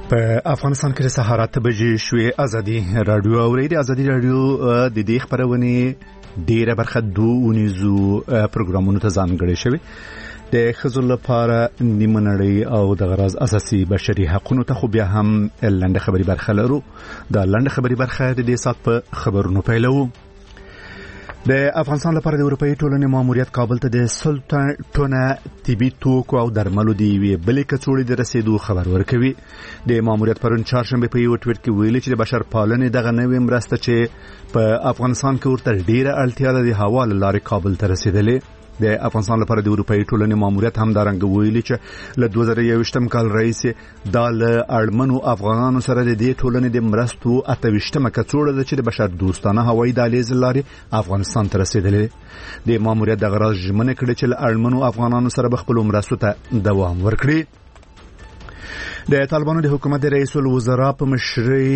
په افغانستان کې سهار 8 بجې شوې ازادي رادیو اورېدي. ازادي رادیو د دې خبرونه ډیره برخه دوونیزو پروګرامونو ته ځانګړې شوی د خزل لپاره نیمه نړۍ او د غرض اساسي بشري حقوقو ته خو بیا هم لنډه خبري برخه لرو. دا لنډه خبري برخه د دې سات په خبرونو پیلو. د افغانستان لپاره د اروپאי ټولنې ماموریت کابل ته د سلطنه طبي توکو او درملو دی وی بلې کڅوړې د رسیدو خبر ورکوي. د ماموریت پرون چهارشنبه په یو ټویټ کې ویلي چې د بشر پالنې دغه نوې مرسته چې په افغانستان کې ورته ډیره اړتیا ده د حواله لارې کابل ته رسیدلې. د افغانستان لپاره د اروپאי ټولنې ماموریت هم دارنګ ویلي چې له 2021 کال رئیس د اړمنو افغانانو سره د دې ټولنې د مرستو 28مه کڅوړه ده چې د بشر دوستانه هوایي دهلیز لارې افغانستان ته رسیدلې. د ماموریت دغه راز ژمنه کړې چې اړمنو افغانانو سره خپل مرستو ته دوام ورکړي. د طالبانو د حکومت د رئیس الوزرا په مشرۍ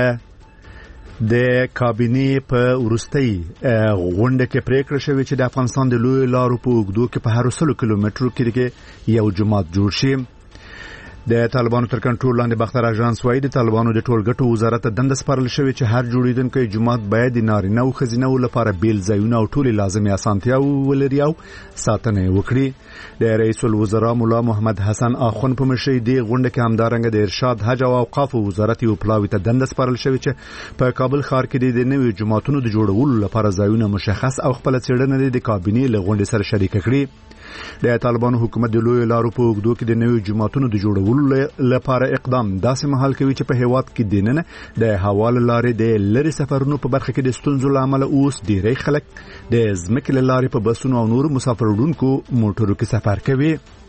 د کابینې په ورستۍ غونډه کې پریکړه شوې چې د افغانستان د لوی لارو په اوږدو کې په هر 100 کیلومترو کې یو جماعت جوړ شي. د طالبانو تر کنټرول لاندې بختر اژانس وايي د طالبانو د ټولګټو وزارت ته دنده سپارل شوې چې هر جوړیدونکو جماعت باید د نارینه او ښځینه لپاره بیل ځایونه او ټولې لازمي اسانتیا ولري او ساتنه وکړي. د رئیس الوزرا مولا محمد حسن اخون په مشرۍ دی غونډه کې همدارنګه د ارشاد حج او اوقاف وزارت یو پلاوی ته دنده سپارل شوې چې په کابل ښار کې د نوې جماعتونو د جوړولو لپاره ځایونه مشخص او خپل څېړنه د کابینې له غونډې سره شریک کړي. د طالبانو حکومت د لوی لارو په اوږدو کې د نوې جماعتونو د جوړولو لپاره اقدام داسې مهال کوي چې په هیواد کې دیننه د حواله لارې د لری سفرونو په برخه کې د ستونزو لامل اوس ډیری خلک د ځمکې لارې په بسونو او نور مسافر وړونکو موټرو کې سفر کوي.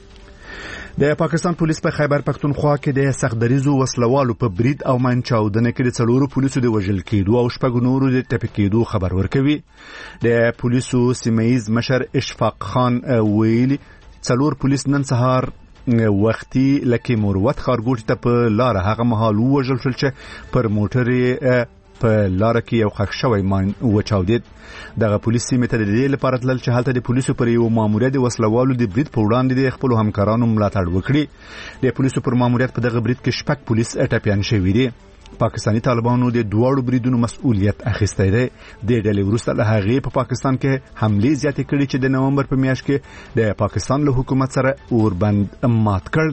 د پاکستان پولیس په خیبر پختونخوا کې د سختدریزو وسلوالو په برید او منچاودنه کې د 4 پولیسو د وژل کېدو او شپږ نورو د ټپي کېدو خبر ورکوي. د پولیسو سیمه‌یز مشر اشفاق خان ویلي 4 پولیس نن سهار وختي لکه مروت خارګوټ ته په لار هغه مهال وژل شول چې پر موټر په لار کې یو خښ شوی مان وچاودید. دغه پولیس سیمه ته د دې لپاره تلل چې هلته د پولیسو پر یو ماموریت د وسلوالو د برید په وړاندې د خپل همکارانو ملاتړ وکړي. د پولیسو پر ماموریت په دغه برید کې شپږ پولیس ټپيان شوي دي. پاکستانی طالبانو د دوړو بریدونو مسؤلیت اخیستی دی. د ډلې وروسته له هغې په پاکستان کې حملې زیاتې کړي چې د نومبر په میاشت کې د پاکستان له حکومت سره اوربند مات کړ.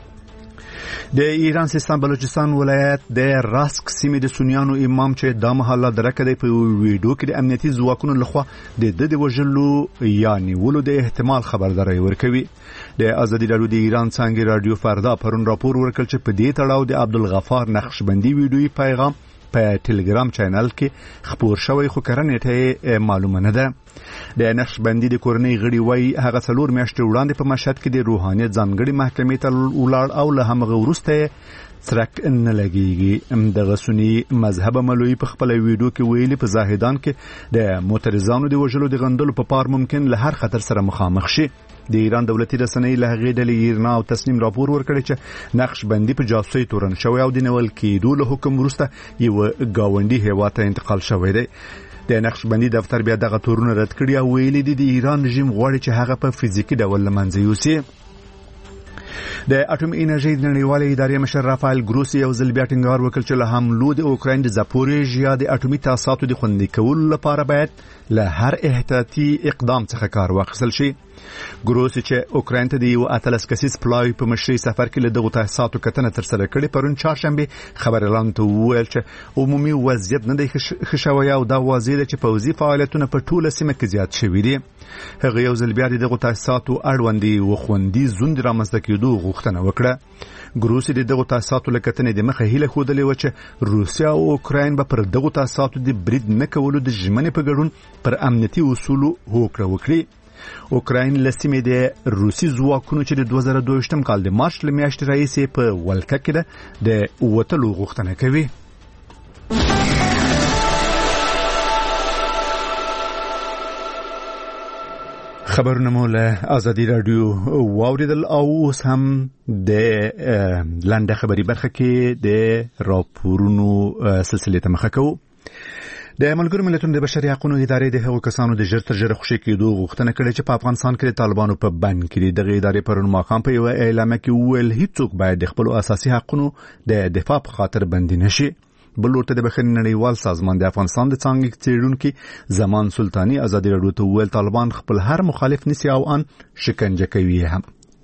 د ایران سیستان بلوچستان ولایت د راسک سیمې د سنیانو امام چې د محله درکه دی په ویډیو کې د امنیتي ځواکونو لخوا د وژلو یا نیولو د احتمال خبرداري ورکوي. د ازادي رادیو د ایران څنګه رادیو فردا پرون راپور ورکړ چې په دې تړاو د عبدالغفار نقشبندي ویډیوي پیغام په ټلګرام چینل کې خبر شوی خو کرنټه معلومه نه ده. د نقشبندي د کورنۍ غړي وای هغه 4 میاشتې وړاندې په مشهد کې د روحانيت ځانګړي محکمې ته ولاړ او له همغه وروسته ترک نه لګيږي. دغه سنی مذهب مولوی په خپل ویډیو کې ویلي په زاهدان کې د معترضانو د وژلو د غندلو په پار ممکن له هر خطر سره مخامخ شي. د ایران دولتي رسنۍ له هغې ډلې ایرنا او تسنیم راپور ورکړی چې نقشبندي په جاسوسي تورن شوی او د نیول کېدو له حکم وروسته یو گاونډي هیواد ته انتقال شوی دی. د نقشبندي دفتر بیا دغه تورونه رد کړي او ویلي دي د ایران رژیم غواړي چې هغه په فزیکی ډول له منځه یوسي. د اټومي انرژي د نړیوالې ادارې مشر رافایل ګروسی یو ځل بیا ټینګار وکړ چې له حملو د اوکراین د زاپوریژیا د اټومي تاسیساتو د خوندي کولو لپاره باید له هر احتیاطي اقدام څخه کار واخیستل شي. ګروسی چې اوکراین ته د یو اتلس کسیز پلاوی په مشرۍ سفر کې له دغه تاسیساتو کتنه تر سره کړې پرون چهارشنبه خبر اعلان ته ویل چې عمومي وضعیت نه دی خښوي او دا واضح ده چې پوځي فعالیتونه په ټوله سیمه کې زیات شوي دي. هغه یو ځل بیا دغه تاسیساتو اړوندي وخوندي زوند رامنځته کېدو غوښتنه وکړه. ګروسی دغه تاسیساتو لکتنې د مخه هیله خودلې و چې روسیا او اوکراین به پر دغه تاسیساتو د برید نه کولو د ژمنې په ګډون پر امنیتي اصولو هوکړه وکړي. اوکراین لسیمې د روسي ځواکونو چې د 2022 کال د مارچ له میاشتې راهیسې په ولکه کې د وټلو غوښتنه کوي. خبرونه مو له ازادي رادیو واوریدل او اوس هم د لنډه خبري برخه کې د راپورونو سلسله ته مخه کوو. د ملګرو ملتونو د بشري حقوقو ادارې د هغو کسانو د ژر تر ژره خوشي کېدو غوښتنه کړې چې په افغانستان کې د طالبانو په بند کې دغه ادارې پرون ماښام په یو اعلامیه کې وویل هیڅوک باید د خپل اساسي حقوقو د دفاع په خاطر بندي نشي. بل ورته د بخښنې نړیوال سازمان د افغانستان د څانګې څېړونکي زمان سلطاني ازادي راډیو ته وویل طالبان خپل هر مخالف نیسي او ان شکنجه کوي هم.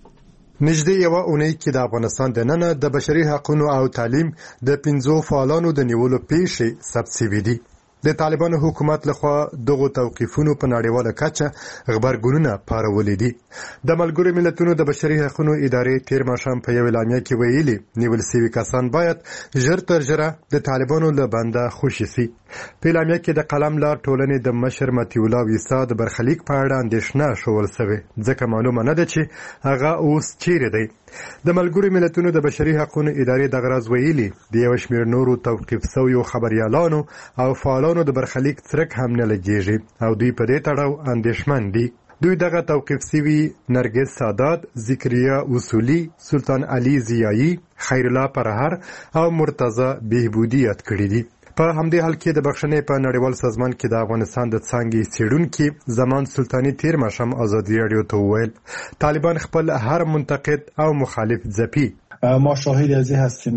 نږدې یو اونۍ کې د افغانستان د نن د بشري حقوقو او تعلیم د 15 فعالانو د نیولو پیښې ثبت شوې دي. د طالبانو حکومت لخوا دغه توقیفونو په نړیواله کچه خبرګونونه پارولې دي. د ملګرو ملتونو د بشري حقوقو ادارې تیر ماښام په یو اعلامیه کې ویلي نیول شوي کسان باید ژر تر ژره د طالبانو له بنده خوشي شي. په اعلامیه کې د قلم لار ټولنې د مشر متي الله ویسا د برخلیک په اړه اندېښنه شول شوې ځکه معلومه نه ده چې هغه اوس چیرې دی. د ملګرو ملتونو د بشري حقوقو ادارې د غرض ویلي د یو شمېر نورو توقیف شویو خبريالانو او فعالانو د برخلیک څرک هم نه لګیږي او دوی په دې تړاو اندېښمن دي. دوی دغه توقیف شوي نرګس سادات، ذکریا اصولي، سلطان علي زیایی، خیر الله پرهر او مرتضی بهبودی یاد کړي دي. په همدې حال کې د بخښنې په نړیوال سازمان کې د افغانستان د څانګې څېړونکي زمان سلطاني تیر ماښام ازادي راډیو ته وویل طالبان خپل هر منتقد او مخالف ځپي. ما شاهد از این هستیم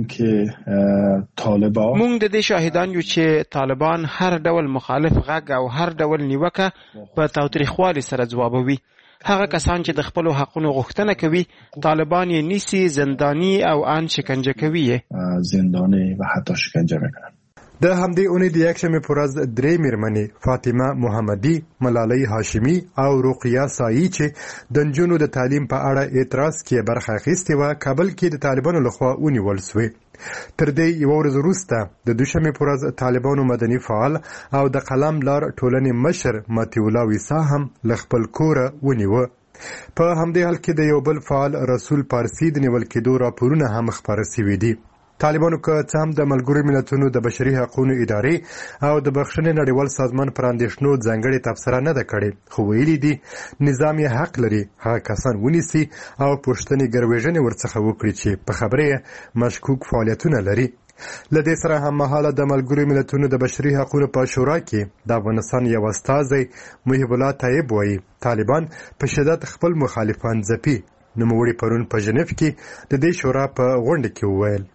که طالبان مونږ د دې شاهدان یو چې طالبان هر ډول مخالف غږ او هر ډول نیوکه په تاوتریخوالي سره ځوابوي. هغه کسان چې د خپل حقوقو غوښتنه کوي طالبان یې نیسي، زندانی او ان شکنجه کوي، زندانی و حتی شکنجه میکنن. د همدې اونۍ د یکشنبې په ورځ درې میرمنې فاطمه محمدي، ملالۍ هاشمي او رقیه سایی چې د نجونو د تعلیم په اړه اعتراض کې برخه اخیستې وه کابل کې د طالبانو لخوا ونیول شوې. تر دې یوه ورځ وروسته د دوشنبې په ورځ طالبانو مدني فعال او د قلم لار ټولنې مشر متي الله ویسا هم له خپل کوره ونیوه. په همدې حال کې د یو بل فعال رسول پارسي د نیول کېدو راپورونه هم خپاره شوي دي. طالبانو که څه هم د ملګرو ملتونو د بشري حقوقو ادارې او د بخښنې نړیوال سازمان پر اندېښنو ځانګړې تبصره نه ده کړې خو ویلي دي نظام یې حق لري هغه کسان ونیسي او پوښتنې ګروېږنې ورڅخه وکړي چې په خبره مشکوک فعالیتونه لري. له دې سره هممهاله د ملګرو ملتونو د بشري حقوقو په شورا کې د افغانستان یو استازی محب الله طیب وایي طالبان په شدت خپل مخالفان ځپي. نوموړي پرون په ژنیف کې د دې شورا په غونډه کې وویل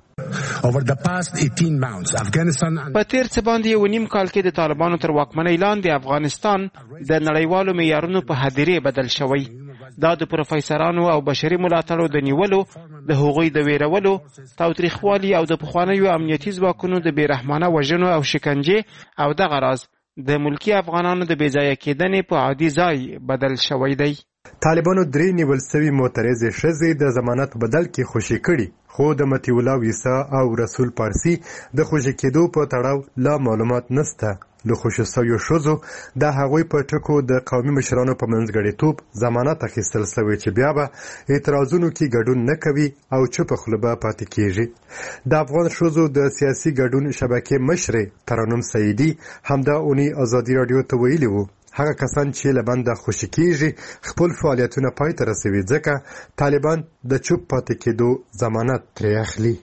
په تیر څه باندې یو نیم کال کې د طالبانو تر واکمنۍ لاندې افغانستان د نړیوالو معیارونو په هدیرې بدل شوی. دا د پروفیسورانو او بشري ملاتړو د نیولو، د هغوی د ویرولو، تاوتریخوالي او د پخوانیو امنیتي ځواکونو د بېرحمانه وژنو او شکنجې او دغه راز د ملکي افغانانو د بېځایه کېدنې په عادي ځای بدل شوی دی. طالبانو درې نیول شوي معترضې ښځې د ضمانت بدل کې خوشي کړي خو د متي الله ویسا او رسول پارسي د خوشي کېدو په تړاو لا معلومات نشته. له خوشي شویو ښځو د هغوی په ټکو د قومي مشرانو په منځګړیتوب ضمانت اخیستل شوی چې بیا به اعتراضونو کې ګډون نه کوي او چوپه خوله به پاتې کېږي. د افغان ښځو د سیاسي ګډون شبکې مشرې ترنم سعیدي همدا اونۍ ازادي راډیو ته ویلي وو هغه کسان چې له بنده خوشي کېږي خپل فعالیتونه پای ته رسوي ځکه طالبان د چوپ پاتې کېدو ضمانت ترې اخلي.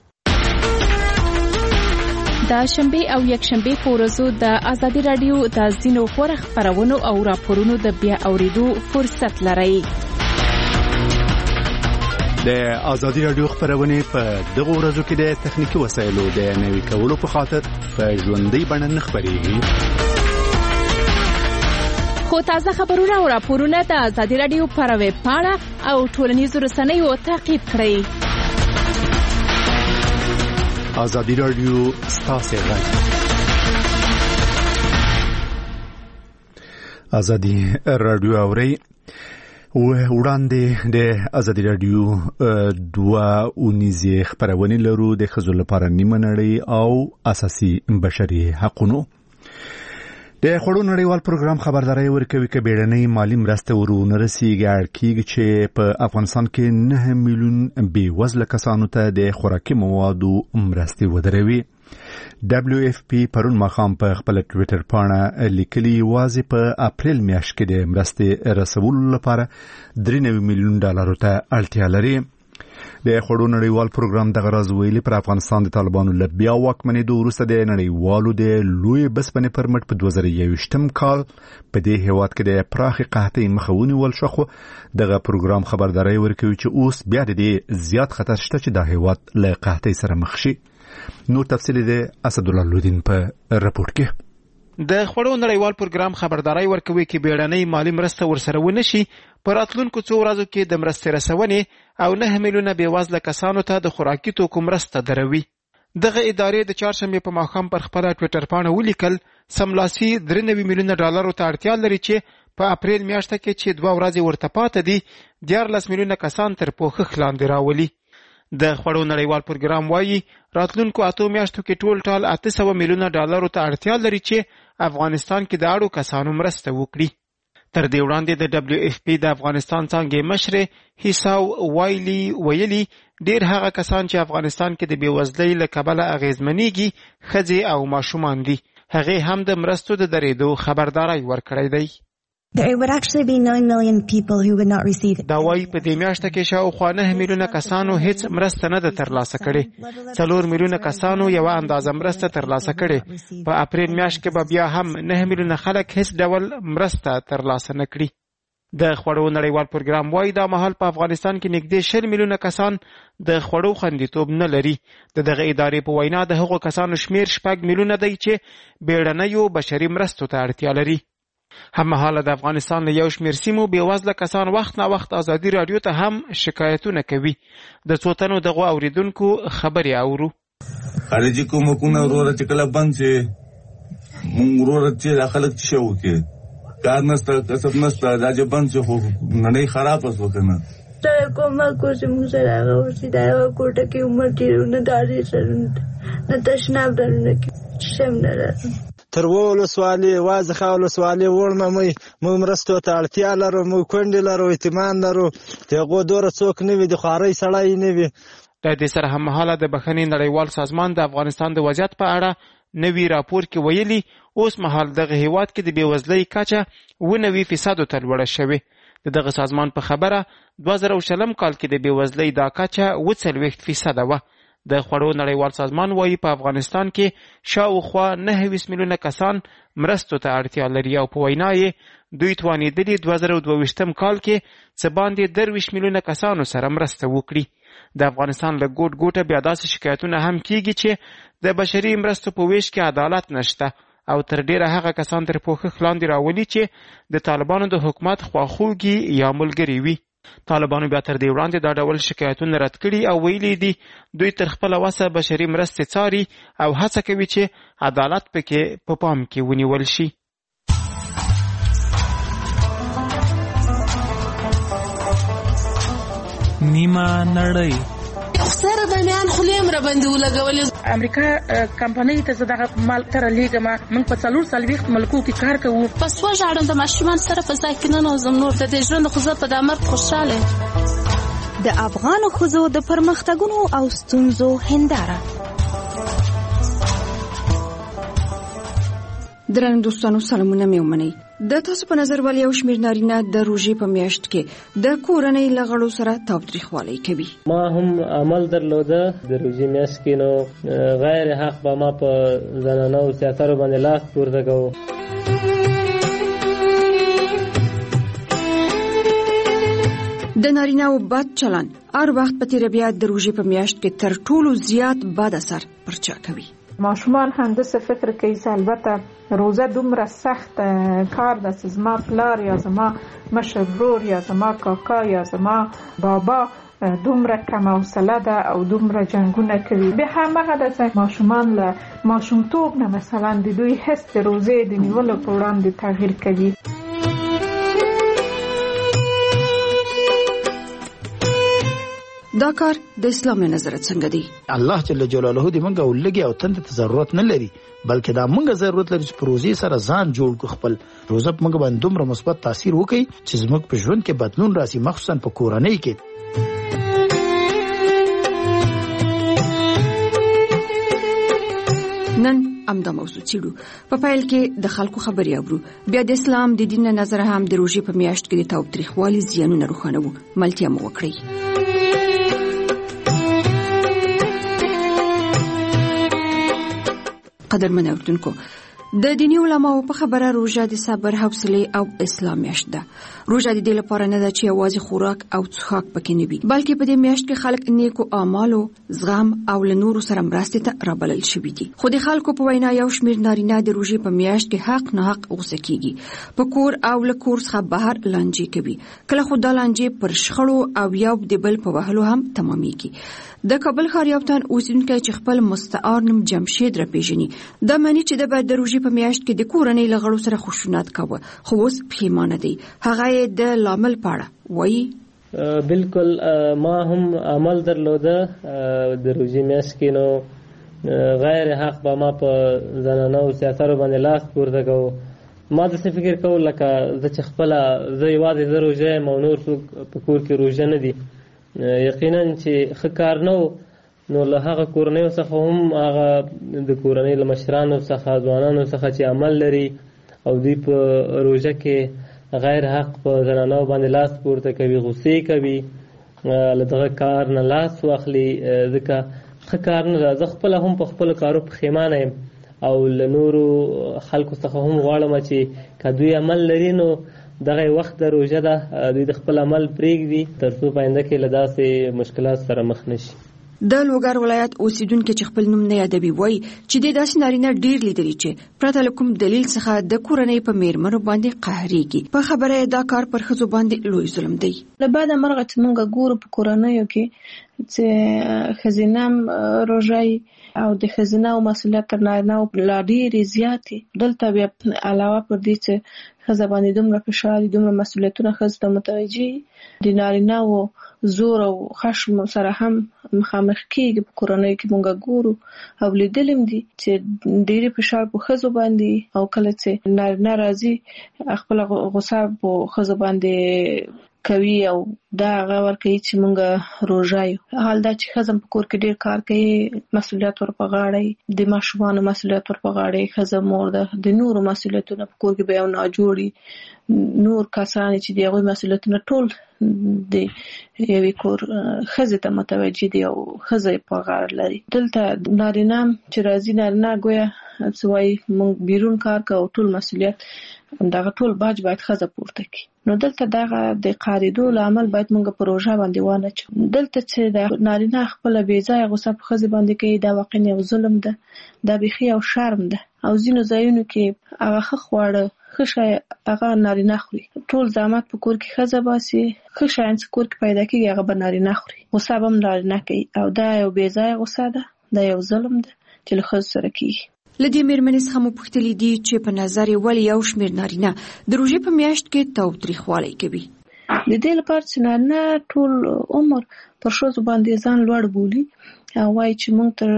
د شنبه او یکشنبه په ورځو د ازادي راډیو د ځینو غوره خبرونو او راپورونو د بیا اوریدو فرصت لرئ. د ازادي راډیو خبرونه په دغه ورځو کې د تخنیکی وسایلو د نوي کولو په خاطر په ژوندۍ بڼه نه خبرېږي. خو تازه خبرونه او راپورونه د ازادي راډیو پر ویب پاڼه او ټولنیزو رسنیو تعقیب کړئ. ازادي راډیو ستاسو غږ. ازادي راډیو اوري وړاندې د ازادي راډیو دوه اونیزه خبرونه لرو د ښځو لپاره نیمه نړۍ او اساسي بشري حقوقو. د خړو نړیوال پروګرام خبرداري ورکوي چې بیړنۍ مالی مرسته ورونه رسیږي کېږي چې په افغانستان کې 9 میلیون بېوزله کسانو ته د خوراکي موادو مرستې ودروي. WFP پرون ماښام په خپل ټویټر پاڼه لیکلي واځي په اپریل میاشت کې د مرستې رسولو لپاره $93 میلیون ته اړتیا لري. د خړو نړیوال پروګرام د غرض ویلي پر افغانستان د طالبانو له بیا واکمنېدو وروسته د نړیوالو د لوی بسپنې پرمټ په 2021م کال په دې هیواد کې د پراخ قحطۍ مخه ونیول شو، خو دغه پروګرام خبرداري ورکوي چې اوس بیا د دې زیات خطر شته چې د هیواد له قحطۍ سره مخ شي. نور تفصیل د اسدالله لودین په رپورټ کې. د خړو نړیوال پروګرام خبرداري ورکوي چې بیړنۍ مالی مرسته ورسره ونشي پر راتلونکو څو ورځو کې د مرستې رسونې او 9 میلیونه بېوزله کسانو ته د خوراکي توکو مرسته دروي. دغه ادارې د چهارشنبې په ماښام پر خپل ټویټر پاڼه ولیکل سملاسي 93 میلیونه ډالرو ته اړتیا لري چې په اپریل میاشت کې چې 2 ورځې ورته پاتې دي 14 میلیونه کسان تر پوښښ لاندې راولي. د خړو نړیوال پروګرام وایي راتلونکو 8 میاشتو کې ټول 800 میلیونه ډالرو ته اړتیا لري چې افغانستان کې د اړو کسانو مرسته وکړي. تر دې وړاندې د WFP د افغانستان څنګه مشر حساو وایلی ویلي ډیر هغه کسان چې افغانستان کې د بیوزلۍ له کبله اغیزمنېږي ښځې او ماشومان دي. هغه هم د مرستو د درېدو خبرداري ورکړی دی. There would actually be 9 million people who would not receive it. دا وایي په دې میاشت کې شاوخوا 9 میلیونه کسانو هیڅ مرسته نه ده ترلاسه کړې. 4 میلیونه کسانو یو اندازه مرسته ترلاسه کړې. په اپریل میاشت کې به بیا هم 9 میلیونه خلک هیڅ ډول مرسته ترلاسه نه کړي. د خړو نړیوال پروګرام وایي دا مهال په افغانستان کې نږدې 10 میلیونه کسان د خړو خوندیتوب نه لري. دغه ادارې په وینا د هغو کسانو شمیر 6 میلیونه دی چې بیړنیو بشري مرستو ته اړتیا لري. هممهاله د افغانستان له یو شمېر سیمو بېوزله کسان وخت نا وخت ازادي راډیو ته هم شکایتونه کوي. د څو تنو دغو اوریدونکو خبرې اورو. خارجي کومکونه وروره چې کله بند شي موږ وروره چې خلک څه وکړي کار نشته کسب نشته دا چې بند شي خو نړۍ خرابه شوه که نه کومک چې موږ سره هغه وشي دا یوه کوټه کې عمر تېرونه دارې سرونه نه تشناب درونه کې شم نه راځم تر ولسوالۍ وازخه ولسوالۍ وړمه موږ مرستو ته اړتیا لرو، موږ کونډې لرو، یتیمان لرو، د هغو دوره څوک نه وي، د خوارۍ سړی نه وي. د دې سره هممهاله د بخښنې نړیوال سازمان د افغانستان د وضعیت په اړه نوي راپور کې ویلي اوس مهال دغه هیواد کې د بېوزلۍ کچه 90% ته لوړه شوې. د دغه سازمان په خبره 2020 کال کې د بېوزلۍ دا کچه 40% وه. د خړو نړیوال سازمان وایي په افغانستان کې شاوخوا 9 میلیونه کسان مرستو ته اړتیا لري او په وینا یې دوی توانېدلي 2022 کال کې څه باندې 23 میلیونه کسانو سره مرسته وکړي. د افغانستان له ګوټ ګوټه بیا داسې شکایتونه هم کیږي چې د بشري مرستو په ویش کې عدالت نشته او تر ډیره هغه کسان تر پوښښ لاندې راولي چې د طالبانو د حکومت خواخوږي یا ملګري وي. طالبانو بیا تر دې وړاندې دا ډول شکایتونه رد کړي او ویلي دي دوی تر خپله وسه بشري مرستې څاري او هڅه کوي چې عدالت پکې په پام کې ونیول شي. نیمه نړۍ سره د میان خلیم را باندې ولګولې امریکا کمپنۍ ته زه دغه مال تر لیږم موږ په 4 ملکو کې کار کوو. پس وژاړم د ماشومان سره په ځای کې ننوځم نور د دې ژوند خو زه په دا مرګ خوشحاله. د افغانو ښځو د پرمختګونو او ستونزو هنداره. درنو دوستانو سلامونه مې ومنئ. د تاسو په نظر ولې یو شمېر نارینه د روژې په میاشت کې د کورنۍ له غړو سره تاوتریخوالی کوي؟ ما هم عمل درلوده د روژې میاشت کې نو غیر حق به ما په زنانه او زیاترو باندې لاس پورته کوو. د نارینه‌و بد چلند هر وخت په تېره بیا د روژې په میاشت کې تر ټولو زیات بد اثر پر چا کوي؟ ماشومان هم داسې فکر کوي چې البته روزه دومره سخت کار ده چې زما پلار یا زما مشر ورور یا زما کاکا یا زما بابا دومره کم حوصله ده او دومره جنګونه کوي. به همغه ده چې ماشومان له ماشومتوب نه مثلا د دوی حس د روزې د نیولو په وړاندې تغییر کوي. دا کار د اسلام نظر څنګه دی؟ الله جل جلاله دې موږ ولګي او تند ته ضرورت نه لري بلکې دا موږ ضرورت لري چې پروژې سره ځان جوړ کو خپل روزه موږ باندې دومره مثبت تاثیر وکړي چې زموږ په ژوند کې بدلون راسي مخصوصا په کورنۍ کې. نن امدا موضوع چیرو په پایل کې د خلکو خبري اورو بیا د اسلام د دین نظر هم د روزي په میاشت کې د تاوتریخوالي زیانونه روښانه وو. ملتیا مو وکړي. قدرمن اوردونکو د دینی علماو په خبره روژه د صبر، حوصله او اصلاح میاشت ده. روژه د دې لپاره نه ده چې یوازې خوراک او څښاک پکې نه وي، بلکې په دې میاشت کې خلک نیکو اعمالو، زغم او له نورو سره مرستې ته رابلل شوي دي. خو د خلکو په وینا یو شمېر نارینه د روژې په میاشت کې حق نه حق غوسه کیږي، په کور او له کور څخه بهر لانجې کوي. کله خو دا لانجې پر شخړو او یو د بل په وهلو هم تمامېږي. د کابل ښار یو تن اوسیدونکی چې خپل مستعار نوم جمشید را پیژني، دا معنی چې د بعد د روژې په میاشت کې د کورنۍ له غړو سره خشونت کاوه، خو اوس پښیمانه دی. هغه یې د لامل په اړه وایي: بالکل ما هم عمل درلوده د روژې میاشت کې، نو غیر حق به ما په زنانه او سیاسرو باندې لاس پورته کوو. ما داسې فکر کوو لکه زه چې خپله زه یوازې زه روژه یم او نور څوک په کور کې روژه نه دي. یقینا چې ښه کار نه و، نو له هغه کورنیو څخه هم هغه د کورنۍ له مشرانو څخه، ځوانانو څخه چې عمل لري او دوی په روژه کې غیر حق په زنانو باندې لاس پورته کوي، غصې کوي، له دغه کار نه لاس واخلي، ځکه ښه کار نه ده. زه خپله هم په خپلو کارو پښیمانه یم او له نورو خلکو څخه هم غواړم چې که دوی عمل لري نو دغه وخت د روژه ده، دوی د خپل عمل پرېږدي تر څو په آینده کې له داسې مشکلات سره مخ نشي. د لوګر ولایت اوسیدونکو چې خپل نوم نه یادوي وایي چې د داسې نارینه ډیر لیدلي چې پرته له کوم دلیل څخه د کورنۍ په میرمنو باندې قهرېږي. په خبره دا کار پر ښځو باندې لوی ظلم دی. له بعده مرغه چې موږ ګورو په کورنیو کې چې ښځینه روژه او د ښځینه مسؤلیت تر نارینه‌و لا ډېرې زیاتې. دلته بیا علاوه پر دې چې ښځه باندې دومره فشار، دومره مسؤلیتونه ښځو ته متوجه د نارینه‌و زور او خشم سره هم مخامخ کېږي. په کورنیو کې موږ ګورو او لیدلي هم دي چې ډېرې فشار په ښځو باندې، او کله چې نارینه راځي خپله غوسه په ښځو باندې کوي او دا هغه ورکوي چې موږ روژه یو. حال دا چې ښځه په کور کې ډېر کار کوي، مسؤلیت ور په غاړه، د ماشومانو مسؤلیت ور په غاړه، ښځه مور ده، د نورو مسؤلیتونه په کور کې به یو ناجوړي نور کسان چې د هغوی مسؤلیتونه ټول د یوې کور ښځې ته متوجه دي او ښځه په غاړه لري. دلته نارینه چې راځي، نارینه ګویا څه وایي موږ بیرون کار کوو، ټول مسؤلیت دغه ټول باج باید ښځه پورته کړي. نو دلته دغه د قاریدو لامل باید موږ په روژه باندې وانه چو. دلته چې د نارینه خپله بې ځایه غوسه په ښځې باندې کوي، دا واقعا یو ظلم ده، دا بیخي یو شرم ده. او ځینو ځایونو کې هغه ښه خواړه، ښه شی هغه نارینه خوري، ټول زحمت په کور کې ښځه باسي، ښه شیان چې کور کې پیدا کېږي هغه به نارینه خوري، غوسه به هم نارینه کوي. او دا یو بې ځایه غوسه ده، دا یو ظلم ده چې له ښځو سره کېږي. له دې میرمنې څخه مو پوښتلي دي چې په نظر یې ولې یو شمېر نارینه د روژې په میاشت کې تاوتریخوالی کوي. د دې لپاره چې نارینه ټول عمر پر ښځو باندې ځان لوړ بولي او وایي چې موږ تر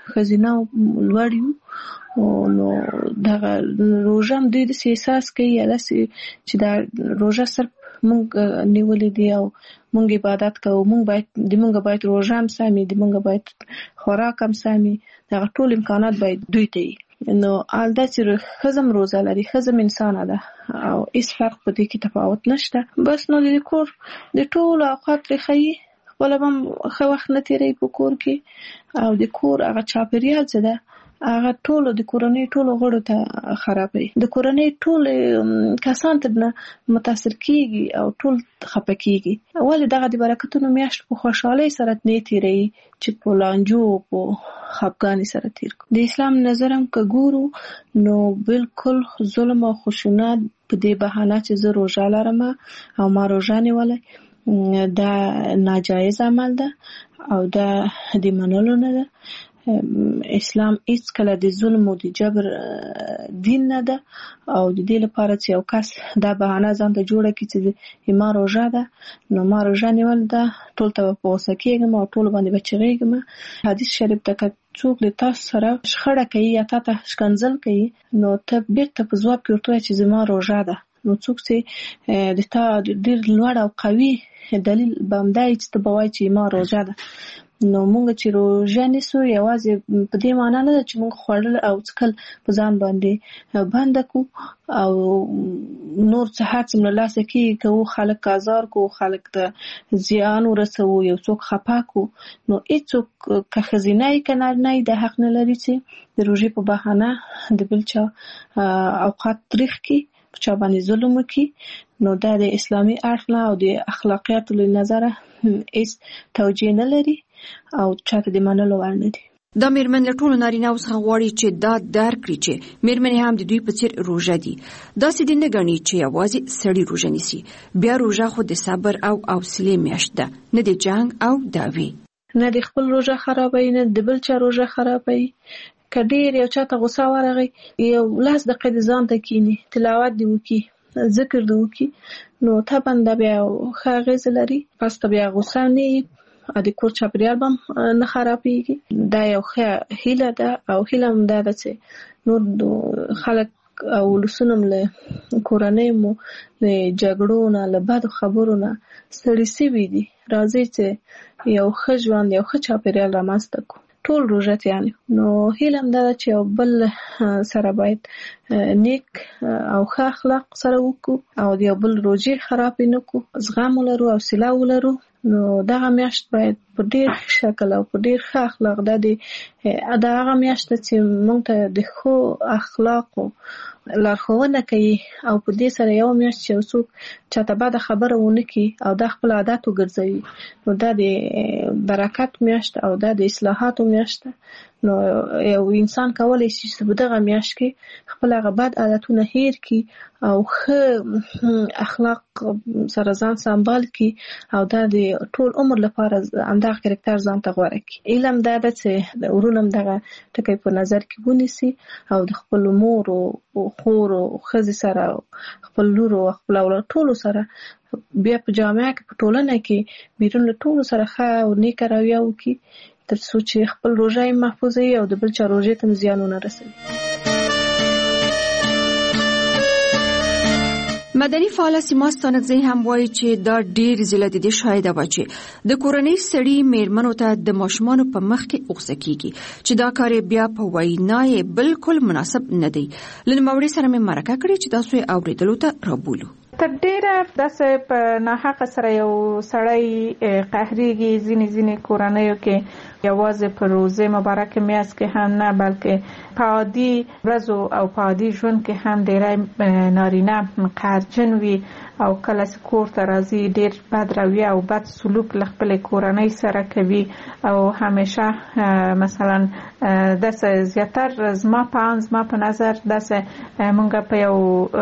ښځینه لوړ یو، نو دغه روژه هم دوی داسې احساس کوي چې دا روژه صرف موږ نیولې دي او موږ عبادت کوو، موږ باید روژه هم سمي، موږ باید خوراک هم سمي، دغه ټول امکانات باید دوی ته وي. نو البته چې ښځه هم روژه لري، ښځه هم انسانه ده او هیڅ فرق په دې کې تفاوت نشته. بس نو د کور د ټولو اوقات ترې ښیي، خپله به هم ښه وخت نه تېروي په کور کې، او د کور هغه چاپېریال چې ده هغه ټولو د کورنۍ ټولو غړو ته خرابوي، د کورنۍ ټول کسان ترنه متاثر کېږي او ټول خفه کېږي. ولې دغه د برکتونو میاشت په خوشحالۍ سره نه تېروي چې په لانجو او په خفګانۍ سره تېر کړو. د اسلام نظر هم که ګورو نو بالکل ظلم او خشونت په دې بهانه چې زه روژه لرم او ما روژه نیولې، دا ناجایز عمل ده او دا د منلو نه ده. اسلام هیڅ کله د ظلم او د جبر دین نه ده، او د دې لپاره چې یو کس دا بهانه ځان ته جوړه کړي چې ما روژه ده نو ما روژه نیول ده، ټول ته په غوسه کېږم او ټول باندې به چغېږم. حدیث شریف ته که څوک د تاسو سره شخړه کوي یا تا ته ښکنځل کوي نو ته بیرته په ځواب کې ورته وایې چې زما روژه ده. نو څوک چې د تا ډېر لوړ او قوي دلیل به همدا وي چې ته به وایې چې ما روژه ده. نو موږ چې روژه نیسو یوازې په دې معنا نه ده چې موږ خوړل او څکل په ځان باندې بند کړو او نور څه هڅه مله لاسه کېږي کوو خلک آزار کو خلک ته زیان ورسوو یو څوک خفه کو نو هېڅوک که ښځینه یې که نارینه یې د حق نه لري چې د روژې په بهانه د بل چا اوقات تریخ کړي په چا باندې ظلم وکړي نو دا د اسلامي اړخ نه او د اخلاقیاتو له نظره هیڅ توجیه نه لري او چاته د منلو وړ نه دي. دا میرمن له ټولو نارینه‌وو څخه غواړي چې دا درک کړي چې میرمنې هم د دوی په څیر روژه دي. داسې دي نه ګڼي چې یوازې سړي روژه نیسي. بیا روژه خو د صبر او حوصلې میاشت ده، نه د جنګ او دعوې. نه د خپل روژه خرابوي نه د بل چا روژه خرابوي. که ډېر یو چاته غوسه ورغی یو 10 دقیقې د ځان ته کینی تلاوت دی وکي ذکر دی وکي نو طبعا دا بیا ښه اغېزه لري. پس ته بیا غوسه نه د کور چاپېریال به نه خرابېږي. دا یو ښه هیله ده او هیله هم دا ده چې نور خلک او ولسونه له کورنۍ مو له جګړو نه له بدو خبرو نه ستړي سوي دي. راځئ چې یو ښه ژوند یو ښه چاپېریال رامنځته کړو ټول روژتیان. نو هیله هم دا ده چې یو بل سره باید نیک او ښه اخلاق سره وکړو او د یو بل روژې خرابې نه کړو، زغم ولرو او حوصله ولرو. نو دغه میاشت باید په ډېر شکل او په ډېر ښه اخلاق دا هغه میاشت ده چې موږ ته د ښو اخلاقو لارښوونه کوي او په دې سره یو میاشت چې یو څوک چاته بده خبره ونه کړي او دا خپل عادت وګرځوي نو دا د برکت میاشت او دا د اصلاحاتو میاشت ده. نو یو انسان کولی شي چې په دغه میاشت کې خپل هغه بد عادتونه هیر کړي او ښه اخلاق سره ځان سمبال کړي او دا د ټول عمر لپاره همدغه کرکټر ځان ته غوره کړي. علم دا ده چې ورونه هم دغه ټکی په نظر کې ونیسي او د خپلو مور او خور او ښځې سره خپل لور او خپل اولاد ټولو سره بیا په جامعه کې په ټولنه کې بیرون له ټولو سره ښه او نیکه رویه وکړي تر څو چې خپل روژه یې محفوظه وي او د بل چا روژې ته زیان ونه رسوي. مدني فعاله سیما ستانکزی هم وایي چې دا ډېر ځله د دې شاهده وه چې د کورنۍ سړي میرمنو ته د ماشومانو په مخ کې غوسه کېږي چې دا کار بیا په وینا یې بالکل مناسب نه دی. له نوموړي سره مې مرکه کړې چې تاسو یې اورېدلو ته رابولو. تر ډیره داسې په ناحقه سره یو سړی قهریږي ځینې کورنیو کې یوازې په روزه مبارکه میاشت کې هم نه بلکې په عادي ورځو او په عادي ژوند کې هم ډیری نارینه قهرجن وي او کله چې کور ته راځي ډیر بد رویه او بد سلوک له خپلې کورنۍ سره کوي او همیشه مثلا داسې زیاتر زما په نظر داسې مونږ په یو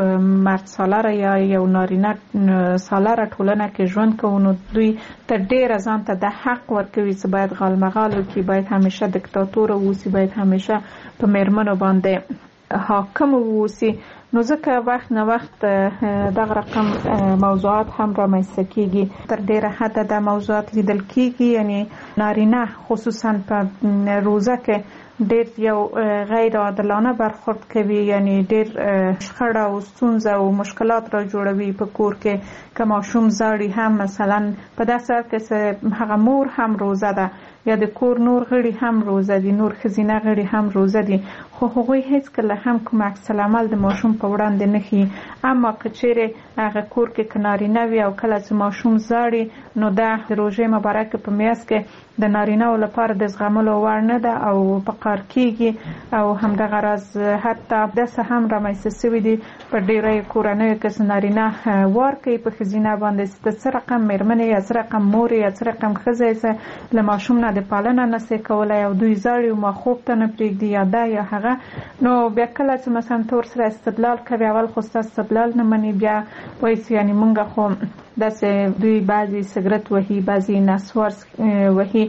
مرد سالاره یا یو نارینه سالاره ټولنه کې ژوند کوو نو دوی تر ډیره ځان ته د حق ورکوي چې باید غالمغال وکړي، باید همیشه دیکتاتور اوسي، باید همیشه په میرمنو باندې حاکم اوسي. نو ځکه وخت نه وخت دغه رقم موضوعات هم رامنځته کیږي. تر ډیره حده دا موضوعات لیدل کیږي، یعنی نارینه خصوصا په روزه کې ډیر یو غیر عادلانه برخورد کوي، یعنی ډیر شخړه او ستونزه او مشکلات را جوړوي په کور کې. که ماشوم زاړي هم مثلا په داسې حال کې چې هغه مور هم روزه ده یا د کور نور غړي هم روزه دي، نور ښځینه غړي هم روزه دي، خو هغوی هیڅ کله هم کوم عکس العمل د ماشوم په وړاندې نه ښیي. اما که چیرې هغه کور کې که نارینه وي او کله چې ماشوم زاړي نو دا د روژې مبارکې په میاشت کې د نارینه‌و لپاره د زغملو وړ نه ده او په قهر کېږي. او همدغه راز حتی داسې هم رامنځته شوي دي په ډېری کورنیو کې چې نارینه وار کوي په ښځینه باندې چې ته څه رقم مېرمنې یا څه رقم مور یا څه رقم ښځه یې له ماشوم نه د پالنه نشي کولی او دوی زاړي او ما خوب ته نه پرېږدي یا دا یا هغه. نو بیا کله چې مثلا تور سره استدلال کوي اول خو ستا استدلال نه مني، بیا وایي چې یعنې مونږ خو داسې دوی بعضې سګرټ وهي بعضې نسوار وهي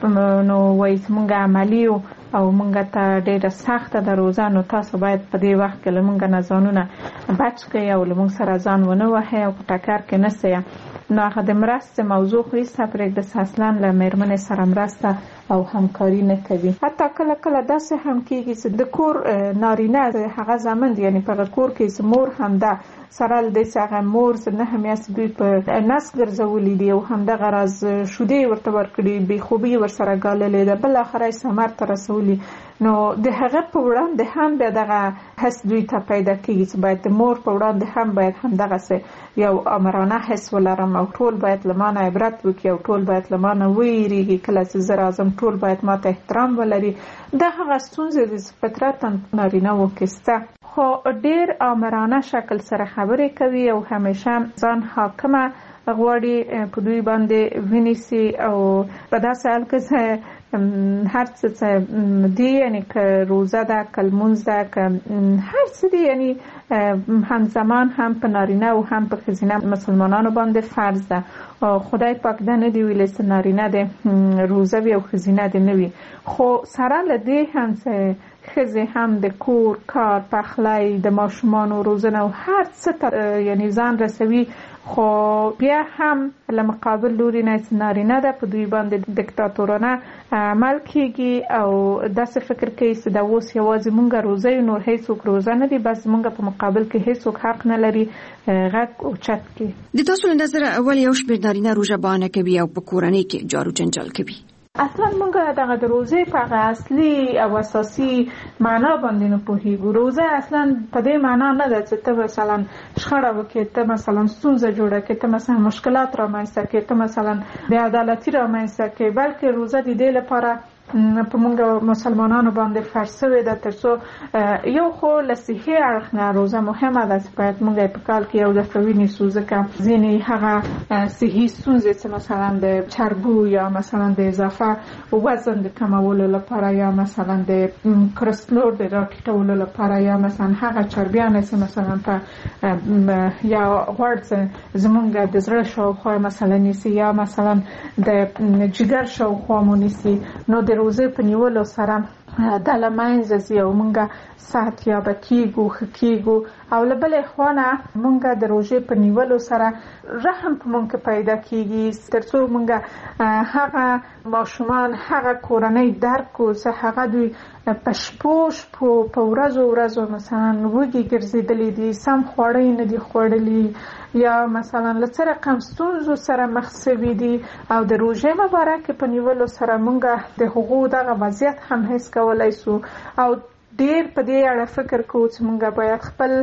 نو وایي چې مونږ عملي یو او مونږ ته ډېره سخته ده روزه، نو تاسو باید په دې وخت کې له مونږ نه ځانونه بچ کړئ او له مونږ سره ځان ونه وهئ او په ټکر کې نه سئ. نو هغه د مرستې موضوع خو هېڅ پرېږده اصلا له مېرمنې سره مرسته او همکاري نه کوي. حتی کله کله داسې هم کېږي چې د کور نارینه هغه زامن دي، یعنې په هغه کور کې چې مور همده سره له دې چې هغه مور چې 9 میاشتې دوی په نس ګرځولي دي او همدغه راز شیدې ورته ورکړي، بېخوبي ورسره ګاللې ده، بالاخره یې ثمر ته رسولي، نو د هغه په وړاندې هم بیا دغه حس دوی ته پیدا کېږي چې باید د مور په وړاندې هم باید همدغسې یو آمرانه حس ولرم او ټول باید له ما نه عبرت وکړي او ټول باید له ما نه ویریږي کله چې زه راځم، ټول باید ما ته احترام ولري. دا هغه ستونزې دي چې فطرتاً نارینه‌وو کې شته، خو ډېر آمرانه شکل سره خبرې کوي او همیشه ځان حاکمه غواړي په دوی باندې ونیسي او په داسې حال کې هر څه دی، یعنی که روزه ده، که لمونځ ده، که هر څه دی، یعنی همزمان هم په نارینه او هم په ښځینه مسلمانانو باندې فرض ده. خدای پاک دا نه دی ویلی چې نارینه د روزه وي او ښځینه د نه وي، خو سره له دې هم چې ښځې هم د کور کار، پخلی، د ماشومانو روزنه او هر څه ته یعنی ځان رسوي، خو بیا هم له مقابل لوري نه چې نارینه ده په دوی باندې دیکتاتورانه عمل کېږي او داسې فکر کوي چې دا اوس یوازې مونږ روزه یو، نور هیڅوک روزه نه دي، بس مونږ په مقابل کې هیڅوک حق نه لري غږ اوچت کړي. د تاسو له نظره ولې یو شمېر نارینه روژه بانه کوي او په کورنۍ کې جارو جنجال کوي؟ اصلا مونږ دغه د روزې په هغه اصلي او اساسي معنا باندې نه پوهېږو. روزه اصلا په دې معنا نه ده چې ته مثلا شخړه وکړې، ته مثلا ستونزه جوړه کړې، ته مثلا مشکلات رامنځته کړې، ته مثلا بې عدالتي رامنځته کړې، بلکې روزه د دې لپاره په موږ مسلمانانو باندې فرض شوې ده ترڅو یو خو له صحي اړخ نه روزه مهمه ده چې باید موږ یې په کال کې یو دفعه ونیسو، ځکه ځینې هغه صحي ستونزې چې مثلا د چربو یا مثلا د اضافه وزن د کمولو لپاره یا مثلا د کلسترول د راټیټولو لپاره یا مثلا هغه چربیانې چې مثلا په یا غوړ زمونږ د زړه شاوخوا مثلا نیسي یا مثلا د جګر شاوخوا مو نیسي، نو د روزه په نیولو سره د لمنځه ځي او مونږه صحتیابه کېږو، ښه کېږو، او له بلې خوا نه مونږ د روژې په نیولو سره رحم په مونږ پیدا کېږي ترڅو مونږ هغه ماشومان، هغه کورنۍ درک کړو چې هغه دوی په شپو په ورځو مثلا وږي ګرځېدلي دي، سم خواړه نه دي خوړلي یا مثلا له څه رقم ستونزو سره مخ شوي دي، او د روژې مبارکې په نیولو سره مونږ د هغو دغه وضعیت هم حس کولی سو او ډیر په دې اړه فکر کوو چې مونږ باید خپل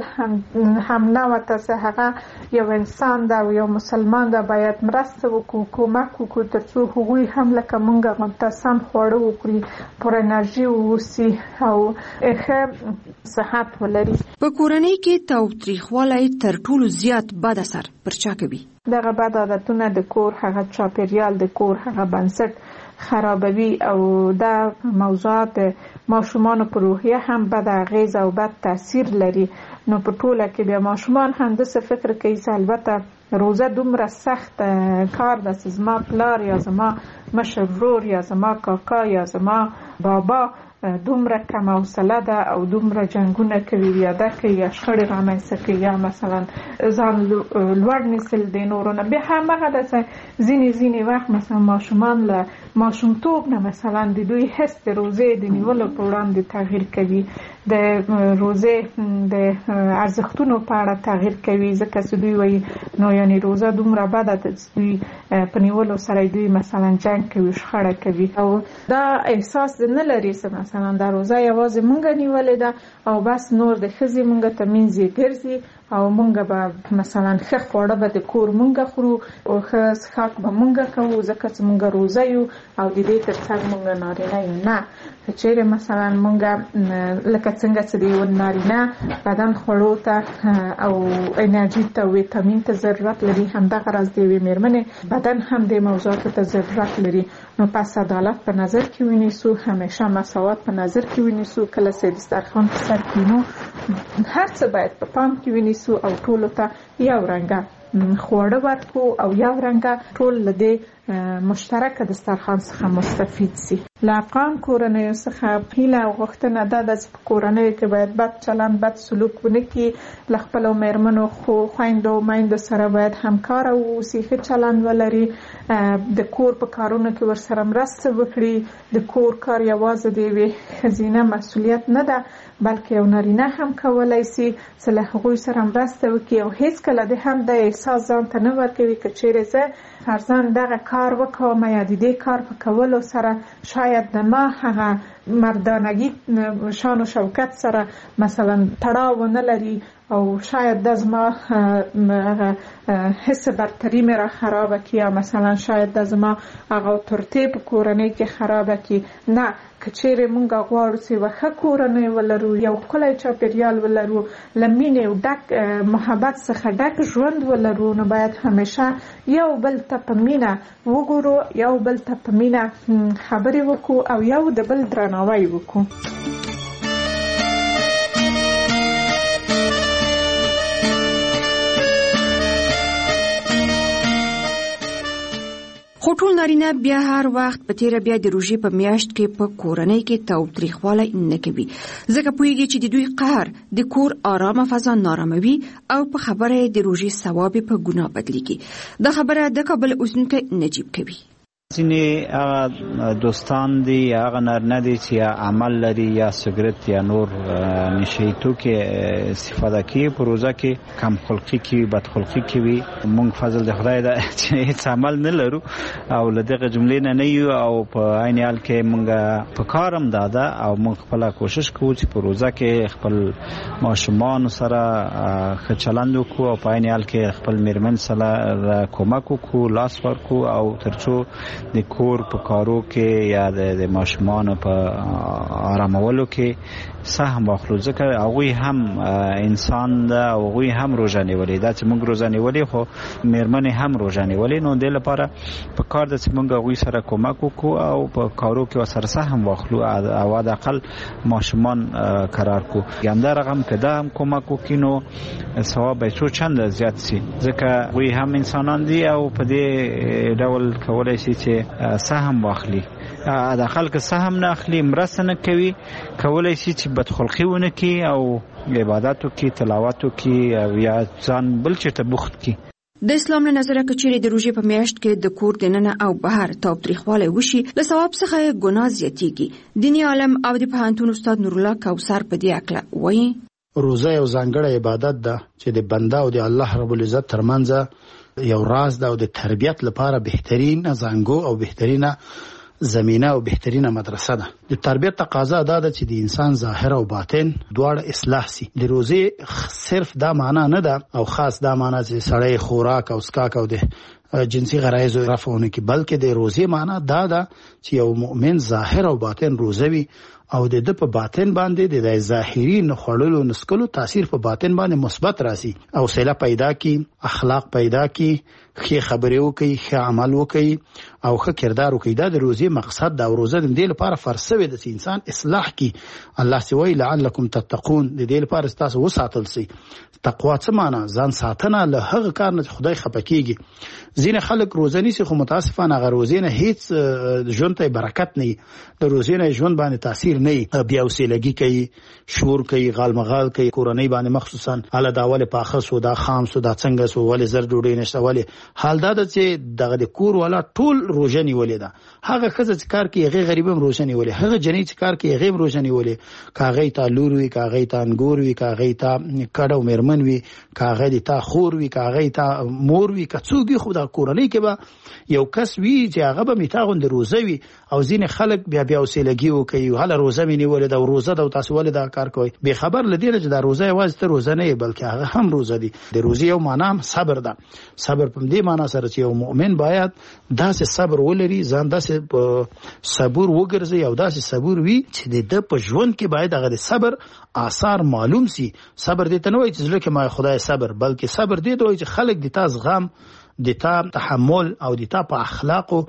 هم نوع ته چې هغه یو انسان ده او یو مسلمان ده باید مرسته وکړو، کومک وکړو ترڅو هغوی هم لکه مونږ غوندې سم خواړه وکړي، پر انرژي واوسي او ښه صحت ولري. په کورنۍ کې تاوتریخوالی تر ټولو زیات بد اثر پر چا کوي؟ دغه بد عادتونه د کور هغه چاپیریال، د کور هغه بنسټ خرابوي او دا موضوعات ماشومان په روحیه هم بد اغیز او بد تاثیر لري. نو په ټوله کې بیا ماشومان هم داسې فکر کوي چې البته روزه دومره سخت کار ده چې زما پلار یا زما مشر ورور یا زما کاکا یا زما بابا دومره کم حوصله ده او دومره جنګونه کوي، واده کوي یا شخړې رامنځته کوي یا مثلا ځان لوړ نیسل د نورو نه. بیا هماغه ده چې ځینې وخت مثلا ماشومان له ماشومتوب نه مثلا د دوی حس د روزې د نیولو په وړاندې تغییر کوي، د روزې د ارزښتونو په اړه تغییر کوي، ځکه چې دوی وایي نو یعنی روزه دومره بده ده چې دوی په نیولو سره دوی مثلا جنګ کوي، شخړه کوي او دا احساس نه لري چې مثلا دا روزه یوازې مونږ نیولې ده او بس نور د ښځې مونږ ته منځ یې ګرځي او مونږ به مثلا ښه خواړه به د کور مونږ خورو او ښه څښاک به مونږ کوو ځکه چې مونږ روزه یو او د دې تر څنګ مونږ نارینه یو. نه، که چیرې مثلا مونږ لکه څنګه چې د یو نارینه بدن خوړو ته او انرژي ته ویټامین ته ضرورت لري، همدغه راز د یوې مېرمنې بدن هم د موضوعاتو ته ضرورت لري. نو پس عدالت په نظر کې ونیسو، همیشه مساوات په نظر کې ونیسو، کله چې دسترخوان په سر کینو هر څه باید په پام کې ونیسو او ټولو ته یو رنګه خواړه ورکو او یو رنګه ټول لدې مشترک دسترخوان څخه مستفید سي. له افغان کورنیو څخه هیله او غوښتنه ده چې په کورنیو کې باید بد چلند بد سلوک ونه کړي، له خپلو مېرمنو خویندو میندو سره باید همکاره واوسي، ښه چلند ولري، د کور په کارونو کې ورسره مرسته وکړي. د کور کار یوازې د یوې ښځینه مسؤلیت نه ده بلکې یو نارینه هم کولی سي چې له هغوی سره مرسته وکړي او هیڅکله د هم د احساس ځان ته نه ورکوي که چیرې زه فرضاً دغه کار وکړم یا د دې کار په کولو سره شاید د ما هغه مردانگی شان و شوکت سره مثلا تړاو نه لري او شاید د زما حس برتری مې را خرابه کړي یا مثلا شاید د زما هغه اتورټي په کورنۍ کې خرابه کړي. نه، که چیرې موږ غواړو چې یوه ښه کورنۍ ولرو، یو ښکلی چاپېریال ولرو، له مینې او ډک محبت څخه ډک ژوند ولرو، نو باید همیشه یو بل ته په مینه وګورو، یو بل ته په مینه خبرې وکړو او یو د بل درناوی وکړو. خو ټول نارینه بیا هر وخت په تیره بیا د روژې په میاشت کې په کورنۍ کې تاوتریخوالی نه کوي، ځکه پوهیږي چې د دوی قهر د کور آرامه فضا ناراموي او په خبره د روژې ثواب په ګناه بدلیږي. دا خبره د کابل اوسیدونکی نجیب کوي. ځینې هغه دوستان دي هغه نارینه دي چې عمل لري یا سګرټ یا نور نشي توکي استفاده کوي، په روزه کې کم خلقي کوي، بد خلقي کوي. مونږ فضل د خدای دا چې هیڅ عمل نه لرو او له دغه جملې نه یو او په عین حال کې مونږ په کارم داده او مونږ خپل کوشش کوو چې په روزه کې خپل ماشومان سره ښه چلند وکړو او په عین حال کې خپل میرمن سره کومک وکړو، لاس ورکړو او ترڅو د کور په کارو کې یا د ماشومان په آرامولو کې سهم واخلو، ځکه هغوی هم انسان ده او هغوی هم روژه نیولې ده چې موږ روژه نیولې خو میرمنې هم روژه نیولې، نو دې لپاره په کار ده چې موږ هغوی سره کومک وکړو او په کارو کې ورسره سهم واخلو او حداقل ماشومان قرار کړو. همدارنګه هم که دا هم کومک وکړي نو ثواب به څو چنده زیات شي، ځکه هغوی هم انسانان دي او په دې ډول کولی شي چې سهم واخلي. حداقل که سهم نه اخلي، مرسته نه کوي، کولی شي چې بدخلقي ونه کړي او عبادتو کې تلاوتو کې او یا ځان بل چېرته بوخت کړي. د اسلام له نظره که چیرې د روژې په میاشت کې د کور دننه او بهر تاوتریخوالی وشي، له ثواب څخه ګناه زیاتیږي. دیني عالم او د پوهنتون استاد نورالله کوثر په دې هکله وایي: روزه یو ځانګړی عبادت ده چې د بنده او د الله رب العزت ترمنځ یو راز ده او د تربیت لپاره بهترین زنګو او بهترینه زمینه او بهترینه مدرسه ده. د تربیت تقاضا ده چې د انسان ظاهر او باطن دواړه اصلاح سي. د روزه صرف دا معنا نه ده او خاص دا معنا چې سړی خوراک او اسکاک او د جنسي غرایز رفعونه کې، بلکې د روزه معنا دا ده چې یو مؤمن ظاهر او باطن روزوي او د په باطن باندې د ظاهري نخړلو نسکلو تاثیر په باطن باندې مثبت راسي او صله پیدا کی، اخلاق پیدا کی، ښه خبرې وکړي، ښه عمل وکړي او ښه کردار وکړي. دا د روزي مقصد دا. روزه د دې لپاره فرض شوی د انسان اصلاح کی. الله سوی لعلکم تتقون، د دې لپاره تاسو وساتل سي. تقوا څه معنا؟ ځان ساتنه له هغه کار نه خدای خپکیږي. ځینې خلک روزه نیسي خو متاسفانه هغه روزه نه هیڅ ژوند ته برکت نه، د روزه نه ژوند باندې تاثیر نه، بیا وسیلګي کوي، شور کوي، غالمغال کوي، کورنۍ باندې مخصوصا اله داول پاخه سو دا خام سو دا څنګه سو ولې زر ډوډۍ نشته ولې. حال دا چې دغه د کور والا ټول روزه نیولې ده. هغه خزه چې کار کوي هغه غریبم روزه نیولې، هغه جنې چې کار کوي هغه روزه نیولې، کاغې ته لور وی، کاغې ته انګور وی، کاغې ته کډو مېرمن وی، کاغې ته خور وی، کاغې ته مور وی، کڅوګي خو د کورنۍ کې به یو کس وی چې هغه به میتاغون د روزه وی او ځینې خلک بیا وسیلګي وکي، هله روزه مې نیولې ده، روزه ده تاسو ولې دا کار کوي؟ به خبر لدی چې دا روزه یوازې ته روزه نه بلکې هغه هم روزه دي. د روزه یو معنا صبر ده. صبر په دې معنا سره چې یو مؤمن باید داسې صبر ولري، ځان داسې صبور وګرځي او داسې صبور وي چې د په ژوند کې باید هغه صبر آثار معلوم سي. صبر دې ته نه وایي چې ځکه ما خدای صبر، بلکې صبر دې ته وایي چې خلک د تاسو غم د تا تحمل او د تا په اخلاقو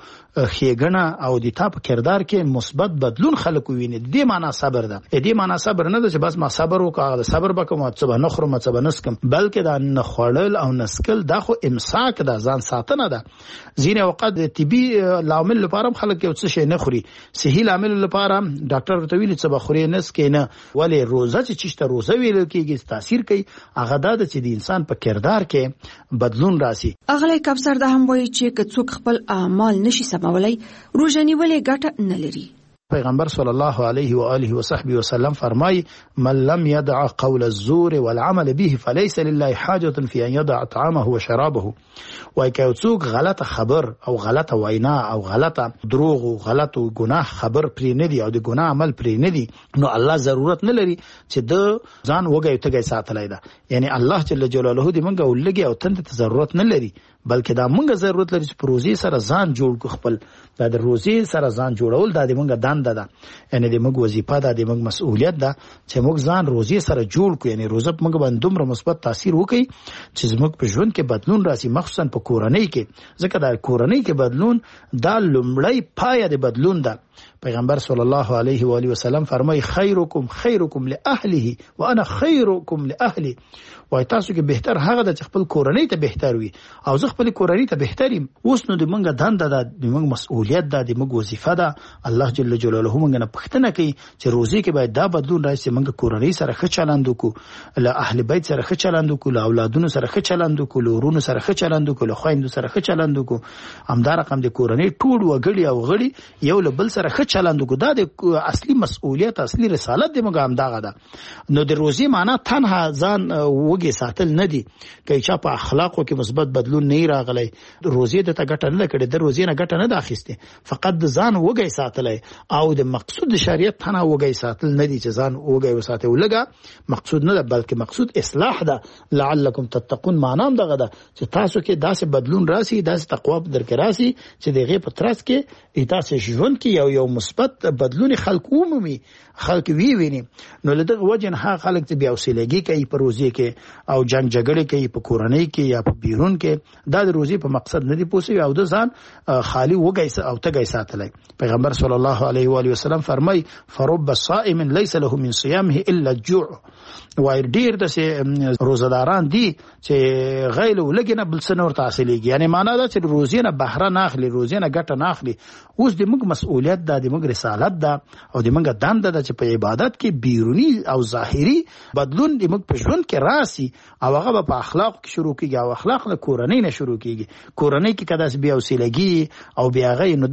خېګنه او د تا په کردار کې مثبت بدلون خلک ویني. د دې معنی صبر ده. دې معنی صبر نه ده چې بس ما صبر وکړم، صبر وکم او څه به نه خورم څه به نسکم، بلکې دا نه خوړل او نسکل دا خو امساک ده، ځان ساتنه ده. ځینې وخت د طبي لامل لپاره خلک یو څه شي نه خوري، صحي لامل لپاره ډاکټر ورته ویلي څه به خوري نسکې نه، ولې روزه چې روزه ویل کېږي تاثیر کوي هغه دا چې د انسان په کردار کې بدلون راسي. اغلی کبسر دا هم وایي چې که څوک خپل اعمال نشي سمولای روزه نیولې ګټه نه لري. پیغمبر صلی الله علیه و آله و صحبه وسلم فرمای من لم يدع قول الزور والعمل به فليس لله حاجة في ان يدع طعامه وشرابه. وای که څوک غلطه خبر او غلطه وینا او غلطه دروغ او غلطه ګناه خبر پرې نه دی او د ګناه عمل پرې نه دی، نو الله ضرورت نه لري چې د ځان وګي تګي ساتلای دا. یعنی الله جل جلاله دې مونږ ولګي او تند ته ضرورت نه لري، بلکې دا مونږ ضرورت لري چې پروژې سره ځان جوړ کو. خپل دا د روزي سره ځان جوړول دا د مونږ دنده ده، یعنی د مونږ وظیفه ده، د مونږ مسؤلیت ده چې مونږ ځان روزي سره جوړ کو. یعنی روزه مونږ باندې دومره مثبت تاثیر وکړي چې زموږ په ژوند کې بدلون راسي، مخصوصا په کورنۍ کې، ځکه دا کورنۍ کې بدلون دا لومړی پایه د بدلون ده. پیغمبر صلی الله علیه و آله وسلم فرمای خیرکم خیرکم لاهله وانا خیرکم لاهلی. وای تاسو کې بهتر هغه د خپل کورنۍ ته بهتر وي او زه خپل کورنۍ ته بهتریم. اوس نو د مونږه دنده ده، د مونږ مسؤلیت ده، د مونږ وظیفه ده. الله جل جلاله مونږ نه پښتنه کوي چې روزي کې باید دا بدلون راشي، مونږ کورنۍ سره ښه چلند وکړو، له اهل بیت سره ښه چلند وکړو، له اولادونو سره ښه چلند وکړو، له ورونو سره ښه چلند وکړو، له خويندو سره ښه چلند وکړو. همدا رقم د کورنۍ ټول وګړي او غړي یو له بل سره ښه چلند وکړو. دا د اصلي مسؤلیت اصلي رسالت د مونږ همدغه ده. نو د روزي معنی تنها ځان وګي ساتل نه دي، که چا په اخلاقو کې مثبت بدلون نه راغلی روزي د ته ګټه نه کړي، د روزي نه ګټه نه اخیسته، فقط د ځان وګي ساتلای او د مقصود شریعت تنها وګي ساتل نه دي چې ځان وګي وساته ولګه مقصود نه ده، بلکې مقصود اصلاح ده. لعلکم تتقون معنی دغه ده چې تاسو کې داسې بدلون راسي، داسې تقوا درک راسي چې دغه په ترڅ کې تاسو ژوند کې یو مثبت بدلون خلق عمومي خلق ویني. نو لدغه وجه نه خلک چې بیا وسیلګي کوي په روزي کې او جنگ جګړه کوي په کورنۍ کې یا په بیرون کې، دا د روزي په مقصد نه دی پوسي او د ځان خالی وګي او تګي ساتلای. پیغمبر صلی الله علیه و آله وسلم فرمای فرب صائم ليس له من صيامه الا الجوع. وای ډیر د روزداران دي چې غیله ولګنه بل سنور تحصیلېږي، یعنی معنا دا چې روزي نه بهره نه اخلي، روزي نه ګټه نه اخلي. اوس د موږ مسؤلیت ده، د موږ رسالت ده او د موږ دنده ده چې په عبادت کې بیرونی او ظاهري بدلون د موږ په ژوند کې راسي او هغه په اخلاق کې شروع کیږي او اخلاق له کورنۍ نه شروع کیږي. کورنۍ کې کدا بیا وسیلګي او بیا غي نو د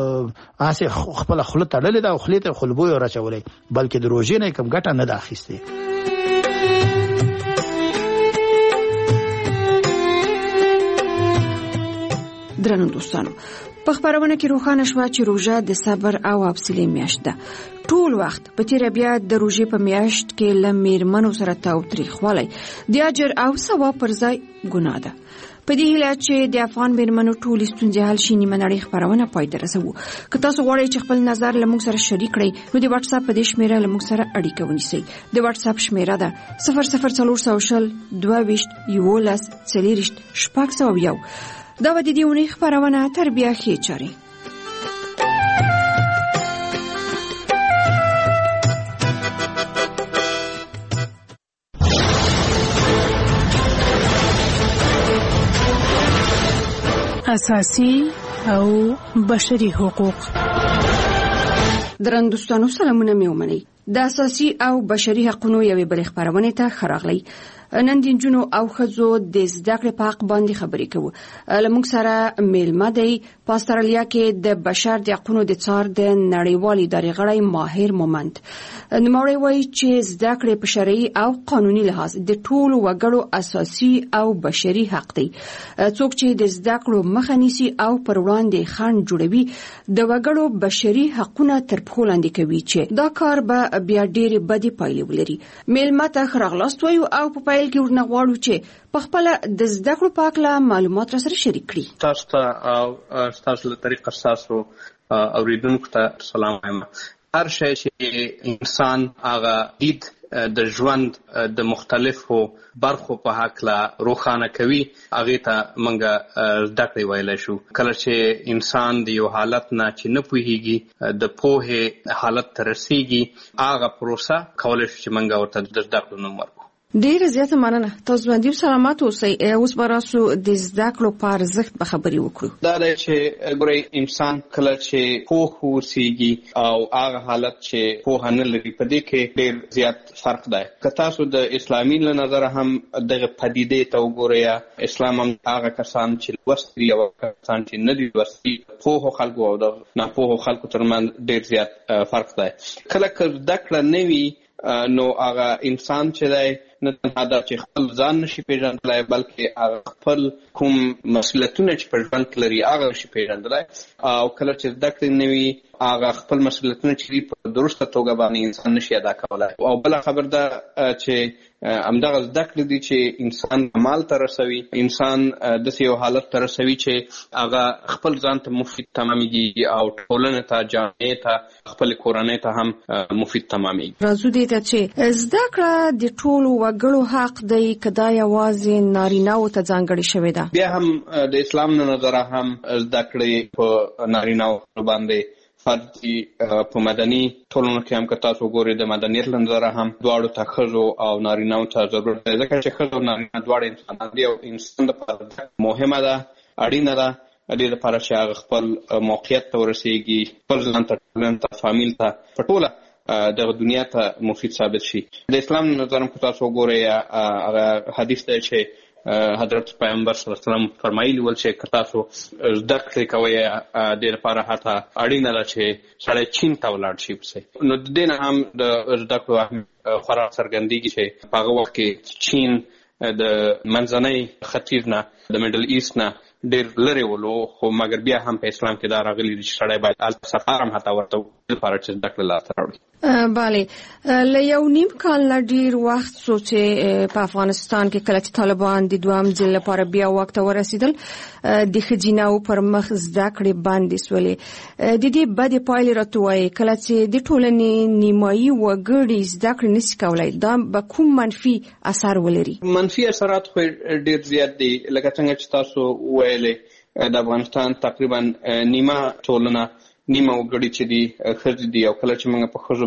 اسه خپل خپل تړلې ده او خلیته خلبوي راچولې، بلکې د روزي نه کم ګټه نه داخسته. درنو دوستانو، په خبرونه کې روښانه شو چې روژه د صبر او حوصلې میاشت ده. ټول وخت په تیر بیا د روژې په میاشت کې لمیرمنو سره تاوتریخوالی د اجر او ثواب پر ځای ګناه ده. په دې هیله چې د افغان میرمنو ټول ستونزې حل شي، نیمه نړۍ خبرونه پای ته رسوو. که تاسو غواړئ چې خپل نظر له موږ سره شریک کړئ نو د واتس اپ په دې شمیره له موږ سره اړیکه ونیسئ. د واتس اپ شمیره ده 00400 22 11 40 601. دا و د دې اونۍ خبرونه تربیه ښې چارې. اساسي او بشري حقوق. درنو دوستانو سلامونه مې ومنئ. د اساسي او بشري حقوقو یوې بلې خبرونه ته خراغلی. نن د نجونو او ښځو د زده کړې په حق باندې خبرې کوو. له موږ سره میلمه دی په استرالیا کې د بشر د حقوقو د څار د نړیوالې ادارې غړی ماهر مومند. نوموړی وایي چې زده کړې په شرعي او قانوني لحاظ د ټولو وګړو اساسي او بشري حق دی. څوک چې د زده کړو مخه نیسي او پر وړاندې خنډ جوړوي د وګړو بشري حقونه تر پښو لاندې کوي چې دا کار به بیا ډېرې بدې پایلې ولري. میلمه ته ښه راغلاست وایو او په پیل کې ورنه غواړو چې په خپل د زده کړو په اړه معلومات را سره شریک کړي. تاسو ته او تاسو له طریقه تاسو اوریدونکو ته سلام وایم. هر شی چې انسان هغه دید د ژوند د مختلفو برخو په هکله روښانه کوي، هغې ته موږ زده کړې ویلی شو. کله چې انسان د یو حالت نه چې نه پوهېږي د پوهې حالت ته رسېږي، هغه پروسه کولی شو چې موږ ورته د زده کړو نوم ورکړو. ډیره زیاته مننه. تاسو باندې سلامات اوسئ. اوس به راسو د زده کړو په ارزښت به خبرې وکړو. دا دی چې ګورئ انسان کله چې پوه اوسېږي او هغه حالت چې پوهه نه لري، په دې کې ډېر زیات فرق دی. که تاسو د اسلامي له نظره هم دغه پدیدې ته وګورئ، اسلام هم هغه کسان چې لوستي او کسان چې نه دي لوستي، پوهو خلکو او د ناپوهو خلکو ترمنځ ډېر زیات فرق دی. کله که زده کړه نه وي نو هغه انسان چې دی نه تنها دا چې خپل ځان نشي پیژندلی، بلکې هغه خپل کوم مسؤلیتونه چې په ژوند کې لري هغه نشي پیژندلی. او کله چې زده کړې نه وي، هغه خپل مسؤلیتونه چې دي په درسته توګه باندې انسان نشي ادا کولی. او بله خبر ده چې همدغه زده کړې دي چې انسان عمل ته رسوي، انسان داسې یو حالت ته رسوي چې هغه خپل ځان ته مفید تمامېږي او ټولنې ته، جامعې ته، خپلې کورنۍ ته هم مفید تمامېږي. راځو دې ته چې زده کړه د ټولو وګړو حق دی که دا یوازې نارینه‌وو ته ځانګړې شوې ده؟ بیا هم د اسلام له نظره هم زده کړې په نارینه‌وو باندې فرض دي. په مدني ټولنو کې هم که تاسو وګورئ د مدنیت له نظره هم دواړو ته ښځو او نارینه‌وو ته ضرورت دی، ځکه چې ښځه او نارینه دواړه انسانان دي او انسان لپاره مهمه ده، اړینه ده دې لپاره چې هغه خپل موقعیت ته ورسېږي، خپل ځان ته، ټولنې ته، فامیل ته، په ټوله دغه دنیا ته مفید ثابت شي. د اسلام نظر که تاسو وګورئ، هغه حدیث دی چې حضرت پیغمبر صلی الله علیه وسلم فرمایلی ول چې که تاسو زده کړې کوئ، دې لپاره حتی اړینه ده چې سړی چین ته ولاړ شي پسې. نو د دې نه هم د زده کړو خورا څرګندېږي چې په هغه وخت کې چین د منځنۍ ختیځ نه، د میډل ایست نه ډېر لرې ولو، خو مګر بیا هم په اسلام کې دا راغلي دي چې سړی باید هلته سفر هم حتی ورته لپاره چې زده کړه لاسته راوړي. بله، له یو نیم کال نه ډېر وخت څو چې په افغانستان کې کله چې طالبان د دویم ځل لپاره بیا واک ته ورسېدل، د ښځیناو پر مخ زده کړې بندې شولې. د دې بدې پایلې راته وایي، کله چې د ټولنې نیمایي وګړي زده کړې نشي کولی، دا به کوم منفي اثر ولري؟ منفي اثرات خو ډېر زیات دي. لکه څنګه چې تاسو ویلې، د افغانستان تقریبا نیمه ټولنه، نیمه وګړي چې دي ښځې دي. او کله چې موږ په ښځو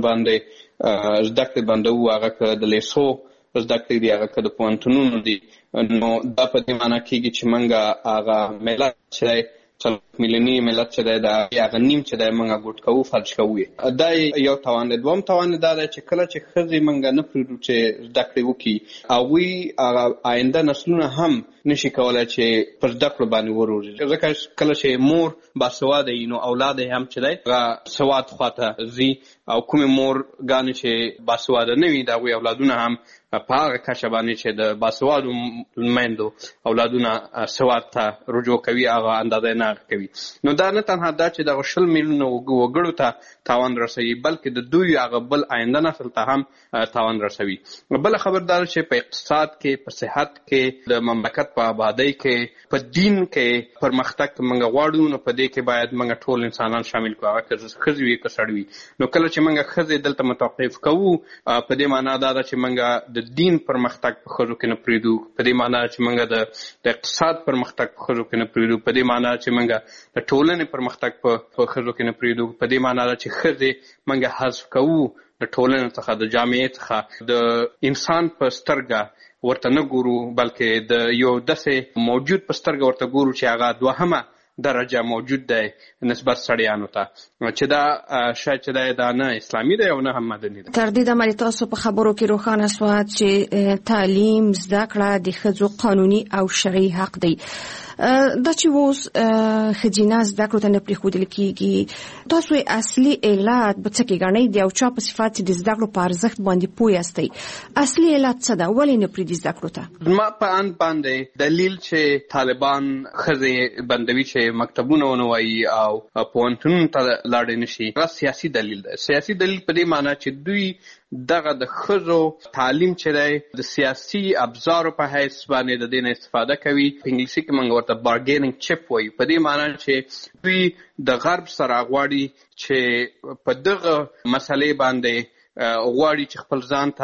باندې زده کړې بندوو، هغه که د لیسو زده کړې دي، هغه که د پوهنتونونو دي، نو دا په دې معنی کېږي چې موږ هغه ملت چې دی، 4 میلیوني ملت چې دی، د هغه نیم چې دی موږ ګوټ کوو، فلج کوو یې. دا یو تاوان دی. دویم تاوان دا دی چې کله چې ښځې موږ نه پرېږدو چې زده کړې وکړي، هغوی هغه آینده نسلونه هم نشي کولی چې پر زده کړو باندې وروزي. ځکه کله چې مور باسواده وي، نو اولاد یې هم چې دی هغه سواد خواته ځي، او کومې مورګانې چې باسواده نه وي، د هغوی اولادونه هم په هغه کچه باندې چې د باسوادو میندو اولادونه سواد ته رجوع کوي، هغه اندازه نه کوي. نو دا نه تنها دا چې دغه 20 میلیونه وګړو ته تاوان رسوي، بلکې د دوی هغه بل آینده نسل ته هم تاوان رسوي. بله خبردار چې په اقتصاد کې، په صحت کې، د مملکت په آبادۍ کې، په دین کې پرمختګ موږ غواړو، نو په دې کې باید موږ ټول انسانان شامل کړو، هغه که ښځې وي که سړي وي. نو کله چې موږ ښځې دلته متوقف کوو، په دې معنا دا ده چې موږ د دین پرمختګ په ښځو کې نه پرېږدو، په دې معنا چې موږ د اقتصاد پرمختګ په ښځو کې نه پرېږدو، په دې معنا چې موږ د ټولنې پرمختګ په ښځو کې نه پرېږدو، په دې معنا ده چې ښځې موږ حذف کوو د ټولنې څخه، د جامعې څخه، د انسان په سترګه ورته نه ګورو، بلکې د یو داسې موجود په سترګه ورته ګورو چې هغه دوهمه درجه موجود دی نسبت سړیانو ته، چې دا شاید چې دا نه اسلامي دی او نه هم مدني دی. تر دې دمه تاسو په خبرو کې روښانه شوه چې تعلیم، زده کړه د ښځو قانوني او شرعي حق دی. دا چې اوس ښځینه زده کړو ته نه پرېښودل کېږي، تاسو اصلي علت به څه کې ګڼئ؟ د یو چا په صفت چې د زده کړو په ارزښت باندې پوه یاستئ، اصلي علت څه ده؟ ولې نه پرېږدي زده کړو ته؟ زما په اند باندې دلیل چې طالبان ښځې بندوي چې مکتبونه ونه وایي او پوهنتونونو ته لاړې نشي، هغه سیاسي دلیل دی. سیاسي دلیل په دې معنی چې دوی دغه د ښځو تعلیم چې دی د سیاسي ابزارو په حیث باندې د دې نه استفاده کوي. په انګلیسي کې موږ ورته بارګیننګ چپ وایو، په دې معنی چې دوی د غرب سره غواړي چې په دغه مسلې باندې غواړي چې خپل ځان ته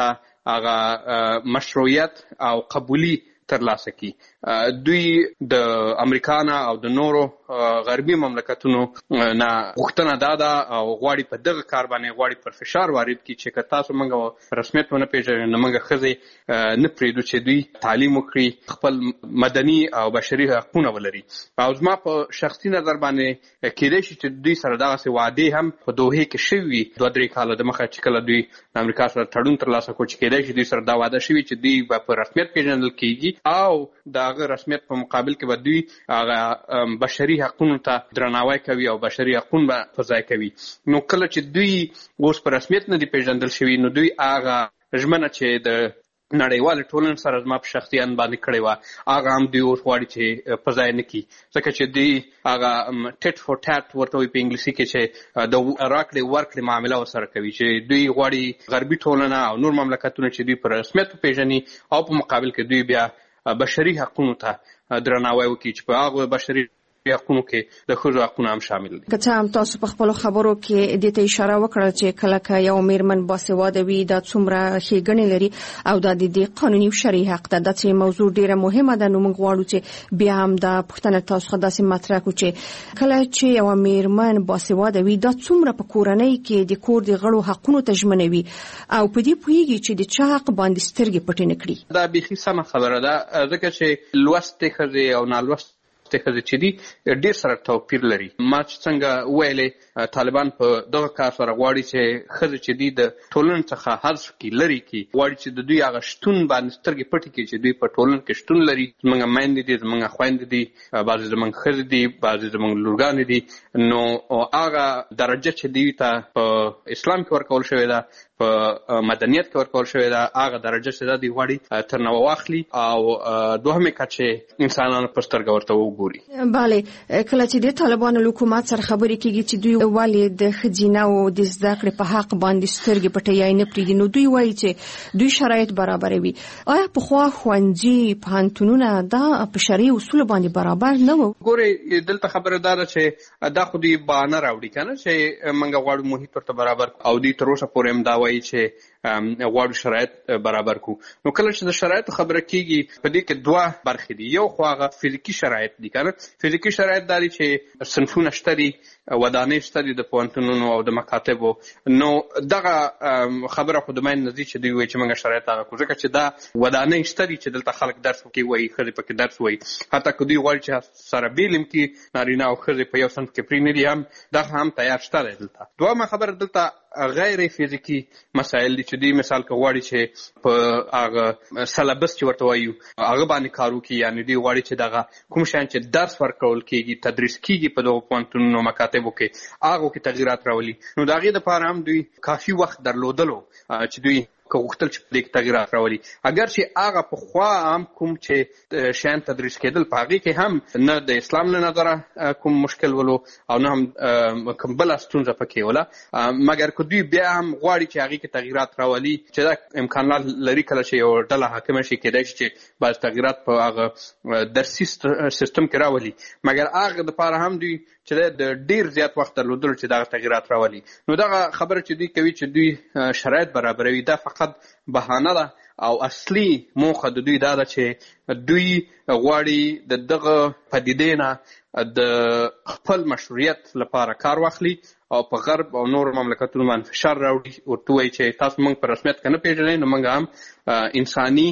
هغه مشروعیت او قبولی ترلاسه کی. دوی د امریکا نه او د نورو غربي مملکتونو نه غوښتنه داده او غواړي په دغه کار باندې غواړي پر فشار وارد کی چې که تاسو موږ رسمیت ونه پیژنئ نو موږ ښځې نه پرېږدو چې دوی تعلیم وکړي، خپل مدني او بشري حقونه ولري. او زما په شخصي نظر باندې کېدای شي چې دوی سره دغسې وعدې هم په دوحې کې شوي وي 2-3 کاله د مخه چې کله دوی د امریکا سره تړون ترلاسه کړو، چې کېدای شي دوی سره دا وعده شوي چې دوی به په رسمیت پیژندل کېږي او د هغه رسمیت په مقابل کې به دوی هغه بشري حقونو ته درناوی کوي او بشري حقونه به په ځای کوي. نو کله چې دوی اوس په رسمیت نه دي پیژندل شوي نو دوی هغه ژمنه چې د نړیوالې ټولنې سره زما په شخصي اند باندې کړې وه هغه هم دوی اوس غواړي چې په ځای نه کړي، ځکه چې دوی هغه ټیټ فور ټیټ ورته وایي په انګلیسي کې چې د راکړې ورکړې معامله ورسره کوي، چې دوی غواړي غربي ټولنه او نور مملکتونه چې دوی په رسمیت وپېژني او په مقابل کې دوی بیا بشري حقونو ته درناوی وکړي چې په هغه بشري حقونو کې د ښځو حقونه هم شامل دي. که څه هم تاسو په خپلو خبرو کې دې ته اشاره وکړه چې کله که یو میرمن باسواده وي دا څومره ښېګڼې لري او دا د دې قانوني او شرعي حق ده. دا چې موضوع ډیره مهمه ده نو موږ غواړو چې بیا هم دا پوښتنه تاسو څخه داسې مطرح کړو چې کله چې یو میرمن باسواده وي دا څومره په کورنۍ کې د کور د غړو حقونو ته ژمنوي او په دې پوهیږي چې د چا حق باندې سترګې پټې نه کړي. دا بیخي سمه خبره ده ځکه چې لوستې ښځې او نالوستې ښځې چې دي ډېر سره توپیر لري. ما چې څنګه ویلې طالبان په دغه کار سره غواړي چې ښځې چې دي د ټولنې څخه حذف کړي، لرې کړي، غواړي چې د دوی هغه شتون باندې سترګې پټې کړي چې دوی په ټولنه کې شتون لري. زموږ میندې دي، زموږ خویندې دي، بعضې زموږ ښځې دي، بعضې زموږ لورګانې دي. نو هغه درجه چې دوی ته په اسلام کې ورکول شوې ده، په مدنیت کې ورکول شوې ده، هغه درجه چې ده دوی غواړي تر نوه واخلي او دوهمې کچې انسانانو په سترګه ورته وګوري. بله، کله چې د طالبانو له حکومت سره خبرې کېږي چې دوی ولې د ښځینه‌و د زده کړې په حق باندې سترګې پټوي نه پرېږدي، نو دوی وایي چې دوی شرایط برابروي. آیا پخوا ښوونځي پوهنتونونه دا په شرعي اصولو باندې برابر نه وو؟ ګورې دلته خبره دا ده چې دا خو دوی بهانه راوړي که نه چې موږ غواړو محیط ورته برابر او دوی تر اوسه پورې هم دا وایي چې غواړو شرایط برابر کو. نو کله چې د شرایطو خبره کېږي په دې کې دوه برخې دي. یو خو هغه فزیکي شرایط دي که نه. فزیکي شرایط دا دي چې صنفونه شته دي، ودانۍ شته دي د پوهنتونونو او د مکاتبو. نو دغه خبره خو د مین نه ځي چې دوی وایي چې موږ شرایط هغه کړو، ځکه چې دا ودانۍ شته دي چې دلته خلک درس وکړي وایي، ښځې پکې درس وایي. حتی که دوی غواړي چې سره بیل هم کړي نارینه او ښځې په یو صنف کې پرې نه دي، هم دغه هم تیار شته دی دلته. دویمه خبره دلته غیر فزیکی مسایل دي چې دوی مثال که غواړي چې په هغه سلبس چې ورته وایو هغه باندې کار وکړي، یعنې دوی غواړي چې دغه کوم شیان چې درس ورکول کېږي، تدریس کېږي په دغو پوهنتونونو مکاتبو کې، هغو کې تغیرات راولي. نو د هغې دپاره هم دوی کافي وخت درلودلو چې دوی که غوښتل چې په دې کې تغیرات راولي. اگر چې هغه پخوا هم کوم چې شیان تدریس کېدل په هغې کې هم نه د اسلام له نظره کوم مشکل ولو او نه هم کوم بله ستونزه پکې وله، مګر که دوی بیا هم غواړي چې هغې کې تغیرات راولي، چې دا امکانات لري کله چې یو ډله حاکمه شي کېدای شي چې بعض تغیرات په هغه درسي سیستم کې راولي، مګر هغه دپاره هم دوی چې د ډیر زیات وخت درلودلو چې دغه تغیرات راولي. نو دغه خبره چې دوی کوي چې دوی شرایط برابروي دا فقط بهانه ده او اصلي موخه د دوی دا ده چې دوی غواړي د دغه پدیدې نه د خپل مشروعیت لپاره کار واخلي او په غرب او نور مملکتونو باندې فشار راوړي، ورته وایي چې تاسو موږ په رسمیت که نه پېژنئ نو موږ هم انساني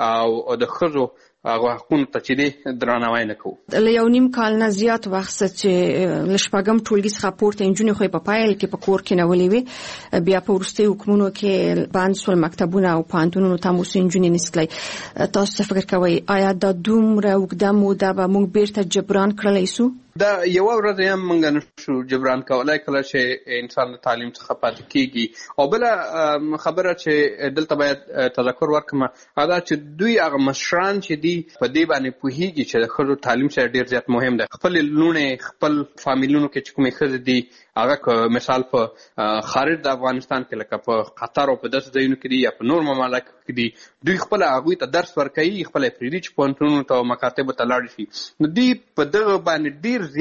او د ښځو هغه حقونو ته چې دی درناوی نه کوو. له یو نیم کال نه زیات وخت چې له شپږم ټولګي څخه پورته نجونې خو په پیل کې په کور کې نولې وې، بیا په وروستیو حکمونو کې بند شول مکتبونه او پوهنتونونو ته اوس نجونې نستلی. تاسو څه فکر کوئ آیا دا دومره اوږده موده به موږ بیرته جبران کړلی سو؟ دا یوه ورځ هم موږ نشو جبران کولی کله چې انسان د تعلیم څخه پاتې کېږي. او بله خبره چې دلته باید تذکر ورکړم هغه دا چې دوی هغه مشران چې دي په دې باندې پوهېږي چې د ښځو تعلیم سره ډېر زیات مهم دی. خپلې لوڼې خپل فامیلونو کې چې کومې ښځې دي هغه که مثال په خارج د افغانستان کې لکه په قطر او په داسې ځایونو کې دي یا په نور ممالکو کې دي، دوی خپله هغوی ته درس ورکوي، خپله یې پرېږدي چې پوهنتونونو ته او مکاتبو ته لاړ شي. نو دوی په دغه باندې ډېر زیات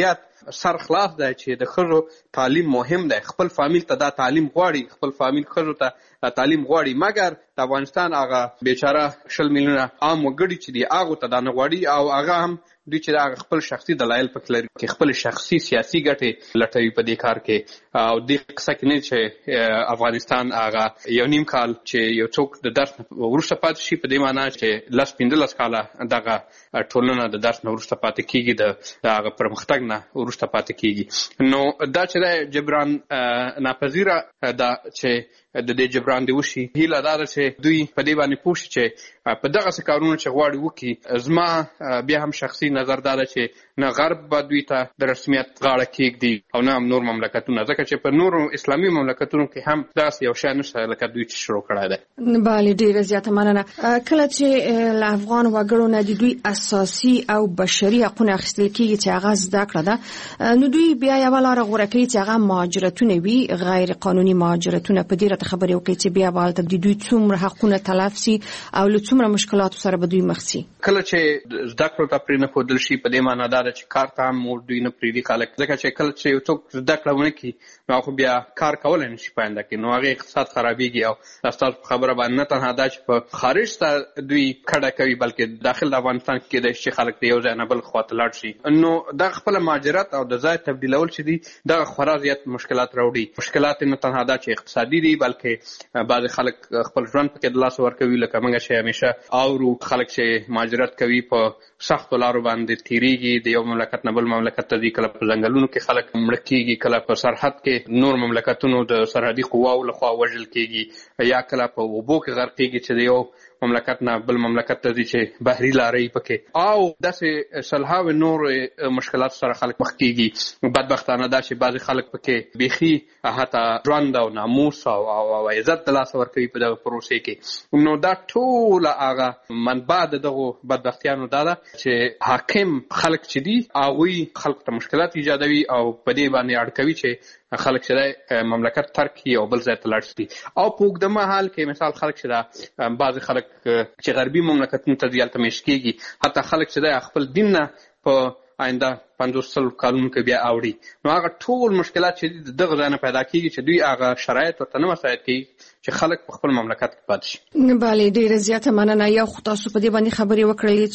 سر خلاص دی چې د ښځو تعلیم مهم دی. خپل فامیل ته دا تعلیم غواړي، خپل فامیل ښځو ته تعلیم غواړي، مګر د افغانستان هغه بیچاره 20 میلیونه عام وګړي چې دي هغو ته دا نه غواړي، او هغه هم دوی چې د خپل شخصي دلایل پکې لري چې خپل شخصي سیاسي ګټې لټوي په دې کار کې. او دې قصه کې نه چې افغانستان هغه 1.5 کال چې یو څوک د درس وروسته پاتې شي، په دې معنی چې 10-15 کاله دغه ټولنه د درس نه وروسته پاتې کېږي، د هغه پرمختګ نه وروسته پاتې کېږي. نو دا چې جبران ناپذیره ده چې د دې جبران دی وشي. هیله دا ده چې دوی په دې باندې پوه شي چې په دغه څه کارونه چې غواړي وکړي. زما بیا هم شخصي نظر دا ده چې نه غرب به دوی ته د رسمیت غاړه کېږدي او نه هم نور مملکتونه، ځکه چې په نورو اسلامي مملکتونو کې هم داسې یو شی نشته لکه دوی چې شروع کړی دی. بله، ډېره زیاته مننه. کله چې له افغان وګړو نه د دوی اساسي او بشري حقونه اخیستل کېږي چې هغه زده کړه ده، نو دوی بیا یوه لاره غوره کوي چې هغه مهاجرتونه وي، غیر قانوني مهاجرتونه. په دې راته خبرې وکړئ چې بیا به هلته د دوی څومره حقونه تلف سي او له څومره مشکلاتو سره به دوی مخ سي. کله چې زده کړو ته پرې نه ښودل شي، په دې معنی دا ده چې کار ته هم دوی نه پرېږدي خلک، ځکه چې کله چې یو څوک زده کړه ونه کړي نو هغه بیا کار کولی نه شي په آینده کې، نو هغې اقتصاد خرابېږي. او ستاسو په خبره باندې نه تنها دا چې په خارج ته دوی کډه کوي، بلکې داخل د افغانستان کې کېدای شي خلک د یو ځای نه بل خوا ته لاړ شي. نو دغه خپله مهاجرت او د ځای تبدیلول چې دي دغه خورا زیات مشکلات راوړي. مشکلات نه تنها دا چې اقتصادي دي، بلکې بعضې خلک خپل ژوند پکې د لاسه ورکوي، لکه موږ چې همیشه اورو خلک چې مهاجرت کوي په سختو لارو باندې تیریږي، د یو مملکت نه بل مملکت ته ځي، کله په ځنګلونو کې خلک مړه کېږي، کله په سرحد کې نور مملکتونو د سرحدي قواو لخوا وژل کېږي، یا کله په اوبو کې غرق کېږي چې د یو مملکت نه بل مملکت ته ځي چې بحري لارې پکې، او داسې سلهاوې نور مشکلات سره خلک مخ کېږي. بدبختانه دا چې بعضې خلک پکې بیخي حتی ژوند او ناموس او عزت د لاسه ورکوي په دغه پروسې کې. نو دا ټوله هغه منبع د دغو بدبختیانو دا ده چې حاکم خلک چې دي هغوی خلکو ته مشکلات ایجادوي او په دې باندې اړ کوي چې خلک چې دی مملکت ترک کړي او بل ځای ته لاړ شي. او په اوږده مهال کې مثال خلک چې دا بعضې خلک چې غربي مملکتونو ته ځي هلته میشت کېږي، حتی خلک چې دی خپل دین نه په آینده 50 کالونو کې بیا اوړي. نو هغه ټول مشکلات چې دغه ځای نه پیدا کېږي چې دوی هغه شرایط ورته نه مساعد کوي چې خلک په خپل مملکت کې پاتې شي. بله، ډېره زیاته مننه. یا خو تاسو په دې باندې خبرې وکړلې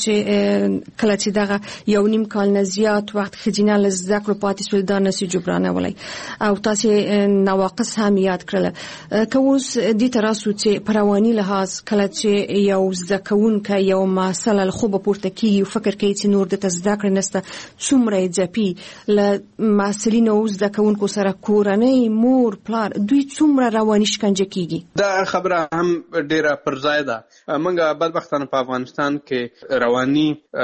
چې کله چې دغه 1.5 کال نه زیات وخت ښځینه له زده کړو پاتې شول دا نسي جبرانولی، او تاسې نواقص هم یاد کړله. که اوس دې ته راسو چې په رواني لحاظ کله چې یو زده کوونکی یو محصله له خوبه پورته کېږي او فکر کوي چې نور دته زده کړې نشته، څومره یې ځپي له محصلینو او زده کوونکو سره کورنۍ، مور، پلار، دوی څومره رواني شکنجه کېږي. دا خبره هم ډیره پر ځای ده. موږ بدبختانه په افغانستان کې رواني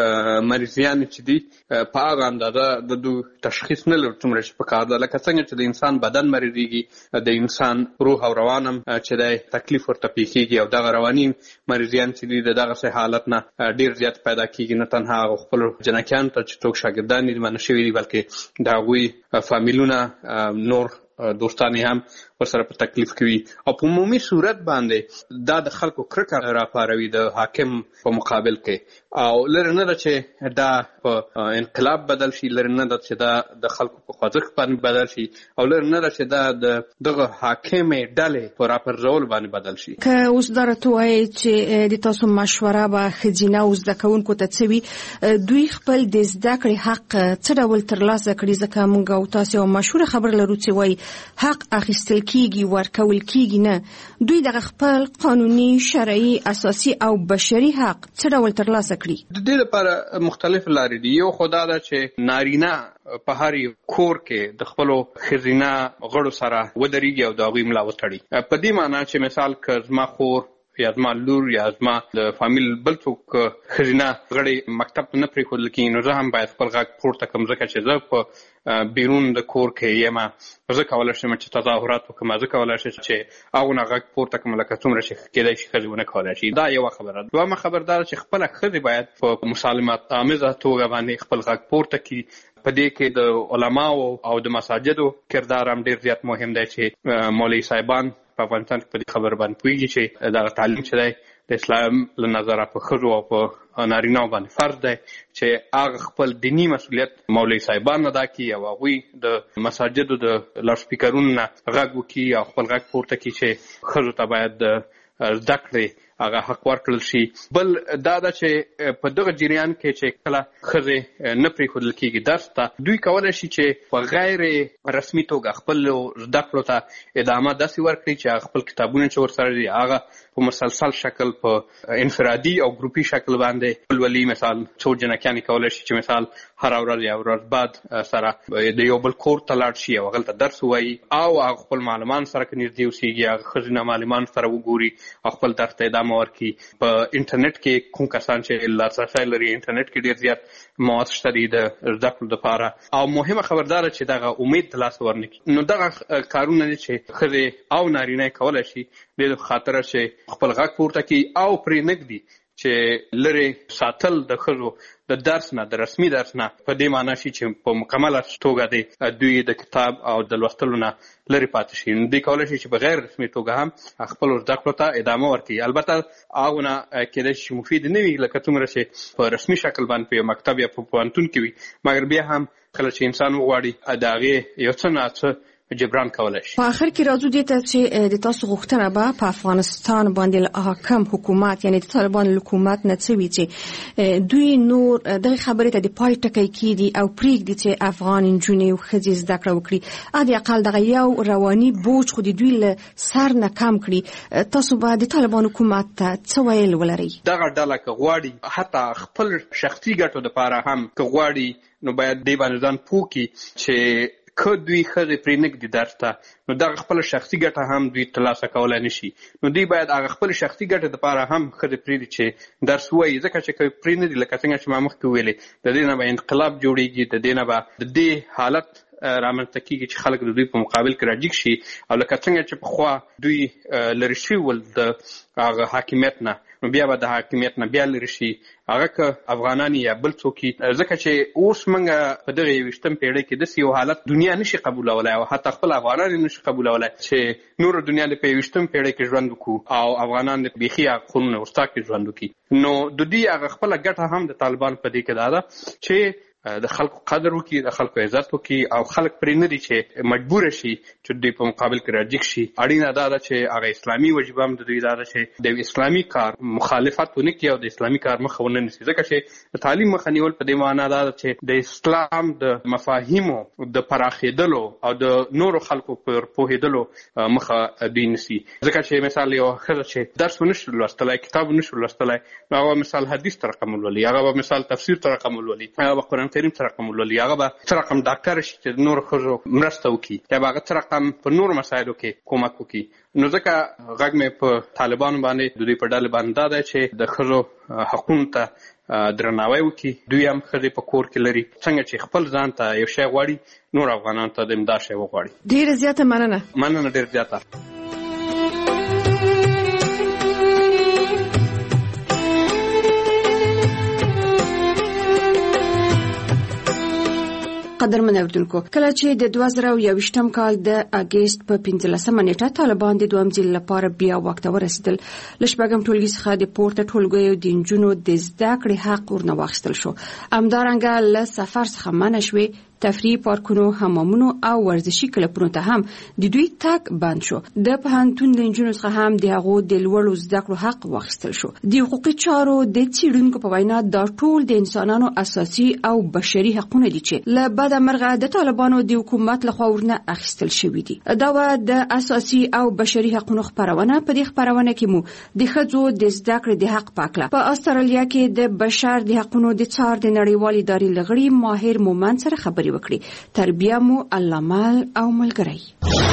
مریضیان چې دي په هغه اندازه د دوی تشخیص نه لرو څومره چې پکار ده، لکه څنګه چې د انسان بدن مریضېږي، د انسان روح او روان هم چې دی تکلیف ورته پیښېږي، او دغه رواني مریضیان چې دي د دغسې حالت نه ډېر زیات پیدا کېږي. نه تنها هغو خپلو جنکیانو ته چې څوک شاګردان دي منع شوي دي، بلکې د هغوی فامیلونه نور دوستان هم ورسره په تکلیف کوي. او په عمومي صورت باندې دا د خلکو کرکه راپاروي د حاکم په مقابل کې، او لرې نه ده چې دا په انقلاب بدل شي، لرې نه ده چې دا د خلکو په خوځښت باندې بدل شي، او لرې نه ده چې دا د دغه حاکمې ډلې په راپرځول باندې بدل شي. که اوس دا راته وایي چې د تاسو مشوره به ښځینه او زده کوونکو ته څه وي، دوی خپل د زده کړې حق څه ډول ترلاسه کړي؟ ځکه موږ او تاسو یوه مشهوره خبره لرو چې وایي حق اخیستل کېږي ورکول کېږي نه. دوی دغه خپل قانوني، شرعي، اساسي او بشري حق څه ډول ترلاسه کړي؟ د دې لپاره مختلف لارې دي. یو خو دا ده چې نارینه په هر یو کور کې د خپلو ښځینه غړو سره ودرېږي او د هغوی ملا وتړي. په دې معنی چې مثال که زما خور یا زما لور یا زما د فامیل بل څوک ښځینه غړی مکتب ته نه پرېښودل کېږي، نو زه هم باید خپل غږ پورته کړم، ځکه چې زه په بیرون د کور کې یم، زه کولی شم چې تظاهرات وکړم، زه کولی شم چې هغونه غږ پورته کړم لکه څومره چې کېدای شي ښځې ونه کولی شي. دا یوه خبره. دویمه خبر دا ده چې خپله ښځې باید په مسالمت آمیزه توګه باندې خپل غږ پورته کړي. په دې کې د علماو او د مساجدو کردار هم ډېر زیات مهم دی چې مولوي صاحبان په افغانستان کې په دې خبر باندې پوهېږي چې دغه تعلیم چې دی د اسلام له نظره په ښځو او په نارینه‌و باندې فرض دی چې هغه خپل دیني مسؤلیت مولوي صاحبان ادا کړي او هغوی د مساجدو د لاوډسپیکرونو نه غږ وکړي او خپل غږ پورته کړي چې ښځو ته باید زده کړې هغه حق ورکړل شي. بل دا ده چې په دغه جریان کې چې کله ښځې نه پرېښودل کېږي درس ته، دوی کولی شي چې په غیر رسمي توګه خپلو زده کړو ته ادامه داسې ورکړي چې هغه خپل کتابونه چې ورسره دي هغه په مسلسل شکل په انفرادي او ګروپي شکل باندې ولولي. مثال څو جنکیانې کولی شي چې مثال هره ورځ یا ورځ بعد سره د یو بل کور ته لاړ شي او هغلته درس ووایي او هغه خپل معلمان سره که نږدې اوسېږي هغه ښځینه معلمان سره وګوري او خپل درس ته ادامه ورکړي. په انټرنیټ کې کوم کسان چې لاسرسی لري انټرنیټ کې ډېر زیات مواد شته دي د زده کړو دپاره او مهمه خبرداره چې دغه امید ترلاسه ورنکړي. نو دغه کارونه دي چې ښځې او نارینه یې کولی شي د خاطره چې خپل غږ پورته کړي او پرې نږدي چې لرې ساتل د ښځو د درس نه د رسمي درس نه په دې معنا شي چې په مکمله توګه دوی د کتاب او د لوستلو نه لرې پاتې شي. دوی کولی شي چې په غیر رسمي توګه هم خپلو زده کړو ته ادامه ورکړي. البته هغونه کېدای شي مفید نه وي لکه څومره چې په رسمي شکل باندې په یو مکتب یا په پوهنتون کې وي، مګر بیا هم کله چې انسان وغواړي د هغې یو څه نه څه جبران کولای شي. په اخر کې راځو دې ته چې د تاسو غوښتنه به په افغانستان باندې حاکم حکومت یعنی د طالبان حکومت نه څه وي چې دوی نور دغه خبرې ته د پای ټکی کېدي او پرېږدي چې افغان نجونې او ښځې زده کړه وکړي، ادي اقل دغه یو رواني بوج خو د دوی له سر نه کم کړي. تاسو به د طالبان حکومت ته څه ویل ولرئ؟ دغه ډله که غواړي حتی خپل شخصي ګټو دپاره هم که غواړي نو باید دې باندې ځان پوه کړي چې که دوی ښځې پرې نږدي درس ته نو دغه خپله شخصي ګټه هم دوی ترلاسه کولی نه شي. نو دوی باید هغه خپلې شخصي ګټې دپاره هم ښځې پرېږدي چې درس ووایي، ځکه چې که پرې نه دي لکه څنګه چې ما مخکې ویلې د دې نه به انقلاب جوړېږي، د دې نه به د دې حالت رامنځته کېږي چې خلک د دوی په مقابل کې راجګ شي او لکه څنګه چې پخوا دوی لرې شوي ول د هغه حاکمیت نه، نو بیا به د حاکمیت نه بیا لرې شي هغه که افغانان یا بل څوک، ځکه چې اوس موږ په دغه 21 پیړۍ کې داسې یو حالت دنیا نشي قبولولی او حتی خپل افغانان یې نشي قبولولی چې نوره دنیا د په 21 پیړۍ کې ژوند وکړو او افغانان د بیخي هغه قرون وروسته کې ژوند وکړي. نو د دوی هغه خپله ګټه هم د طالبان په دې کې دا ده چې د خلکو قدر وکړي، د خلکو عزت وکړي او خلک پرې نه دي چې مجبوره شي چې دوی په مقابل کې راجګ شي. اړینه دا ده چې هغه اسلامي وجیبه هم د دوی دا ده چې د اسلامي کار مخالفت ونه کړي او د اسلامي کار مخه ونه نیسي، ځکه چې د تعلیم مخه نیول په دې معنا دا ده چې د اسلام د مفاهیمو د پراخېدلو او د نورو خلکو پر پوهېدلو مخه دوی نیسي. ځکه چې مثال یو ښځه چې درس ونشي لوستلی، کتاب ونشي لوستلی، نو هغه مثال حدیث ته رقم ولولي، هغه به مثال تفسیر ته رقم ولولي، هغه به قرآن کریم ته رقم ولولي، هغه به څه رقم ډاکټر شي چې د نورو ښځو مرسته وکړي یا به هغه څه رقم په نورو مسایلو کې کومک وکړي. نو ځکه غږ مې په طالبانو باندې د دوی په ډلې باندې دا دی چې د ښځو حقونو ته درناوی وکړي. دوی هم ښځې په کور کې لري، څنګه چې خپل ځان ته یو شی غواړي نور افغانانو ته د امداد شی وغواړي. ډېره زیاته مننه ډېر زیاته. قدرمن اوریدونکو، کله چې د 2021 کال د اگست په 15 نیټه طالبان د دویم ځل لپاره بیا واک ته ورسېدل، له شپږم ټولګي څخه د پورته ټولګیو د نجونو د زده کړې حق ورنه واخیستل شو. همدارنګه له سفر څخه منع شوې، تفریح پارکونو، حمامونو او ورزشي کلبونو ته هم د دوی تګ بند شو. د پوهنتون د نجونو څخه هم د هغو د لوړو زده کړو حق واخیستل شو. د حقوقي چارو د څېړونکو په وینا دا ټول د انسانانو اساسي او بشري حقونه دي چې له بده مرغه د طالبانو د حکومت لخوا ورنه اخیستل شوي دي. دا و د اساسي او بشري حقونو خپرونه. په دې خپرونه کې مو د ښځو د زده کړې د حق پاکله په استرالیا کې د بشر د حقونو د څار د نړیوال ادارې لغړي ماهر مومند سره خبرې وکړي. تربیه مو علامه او ملګری.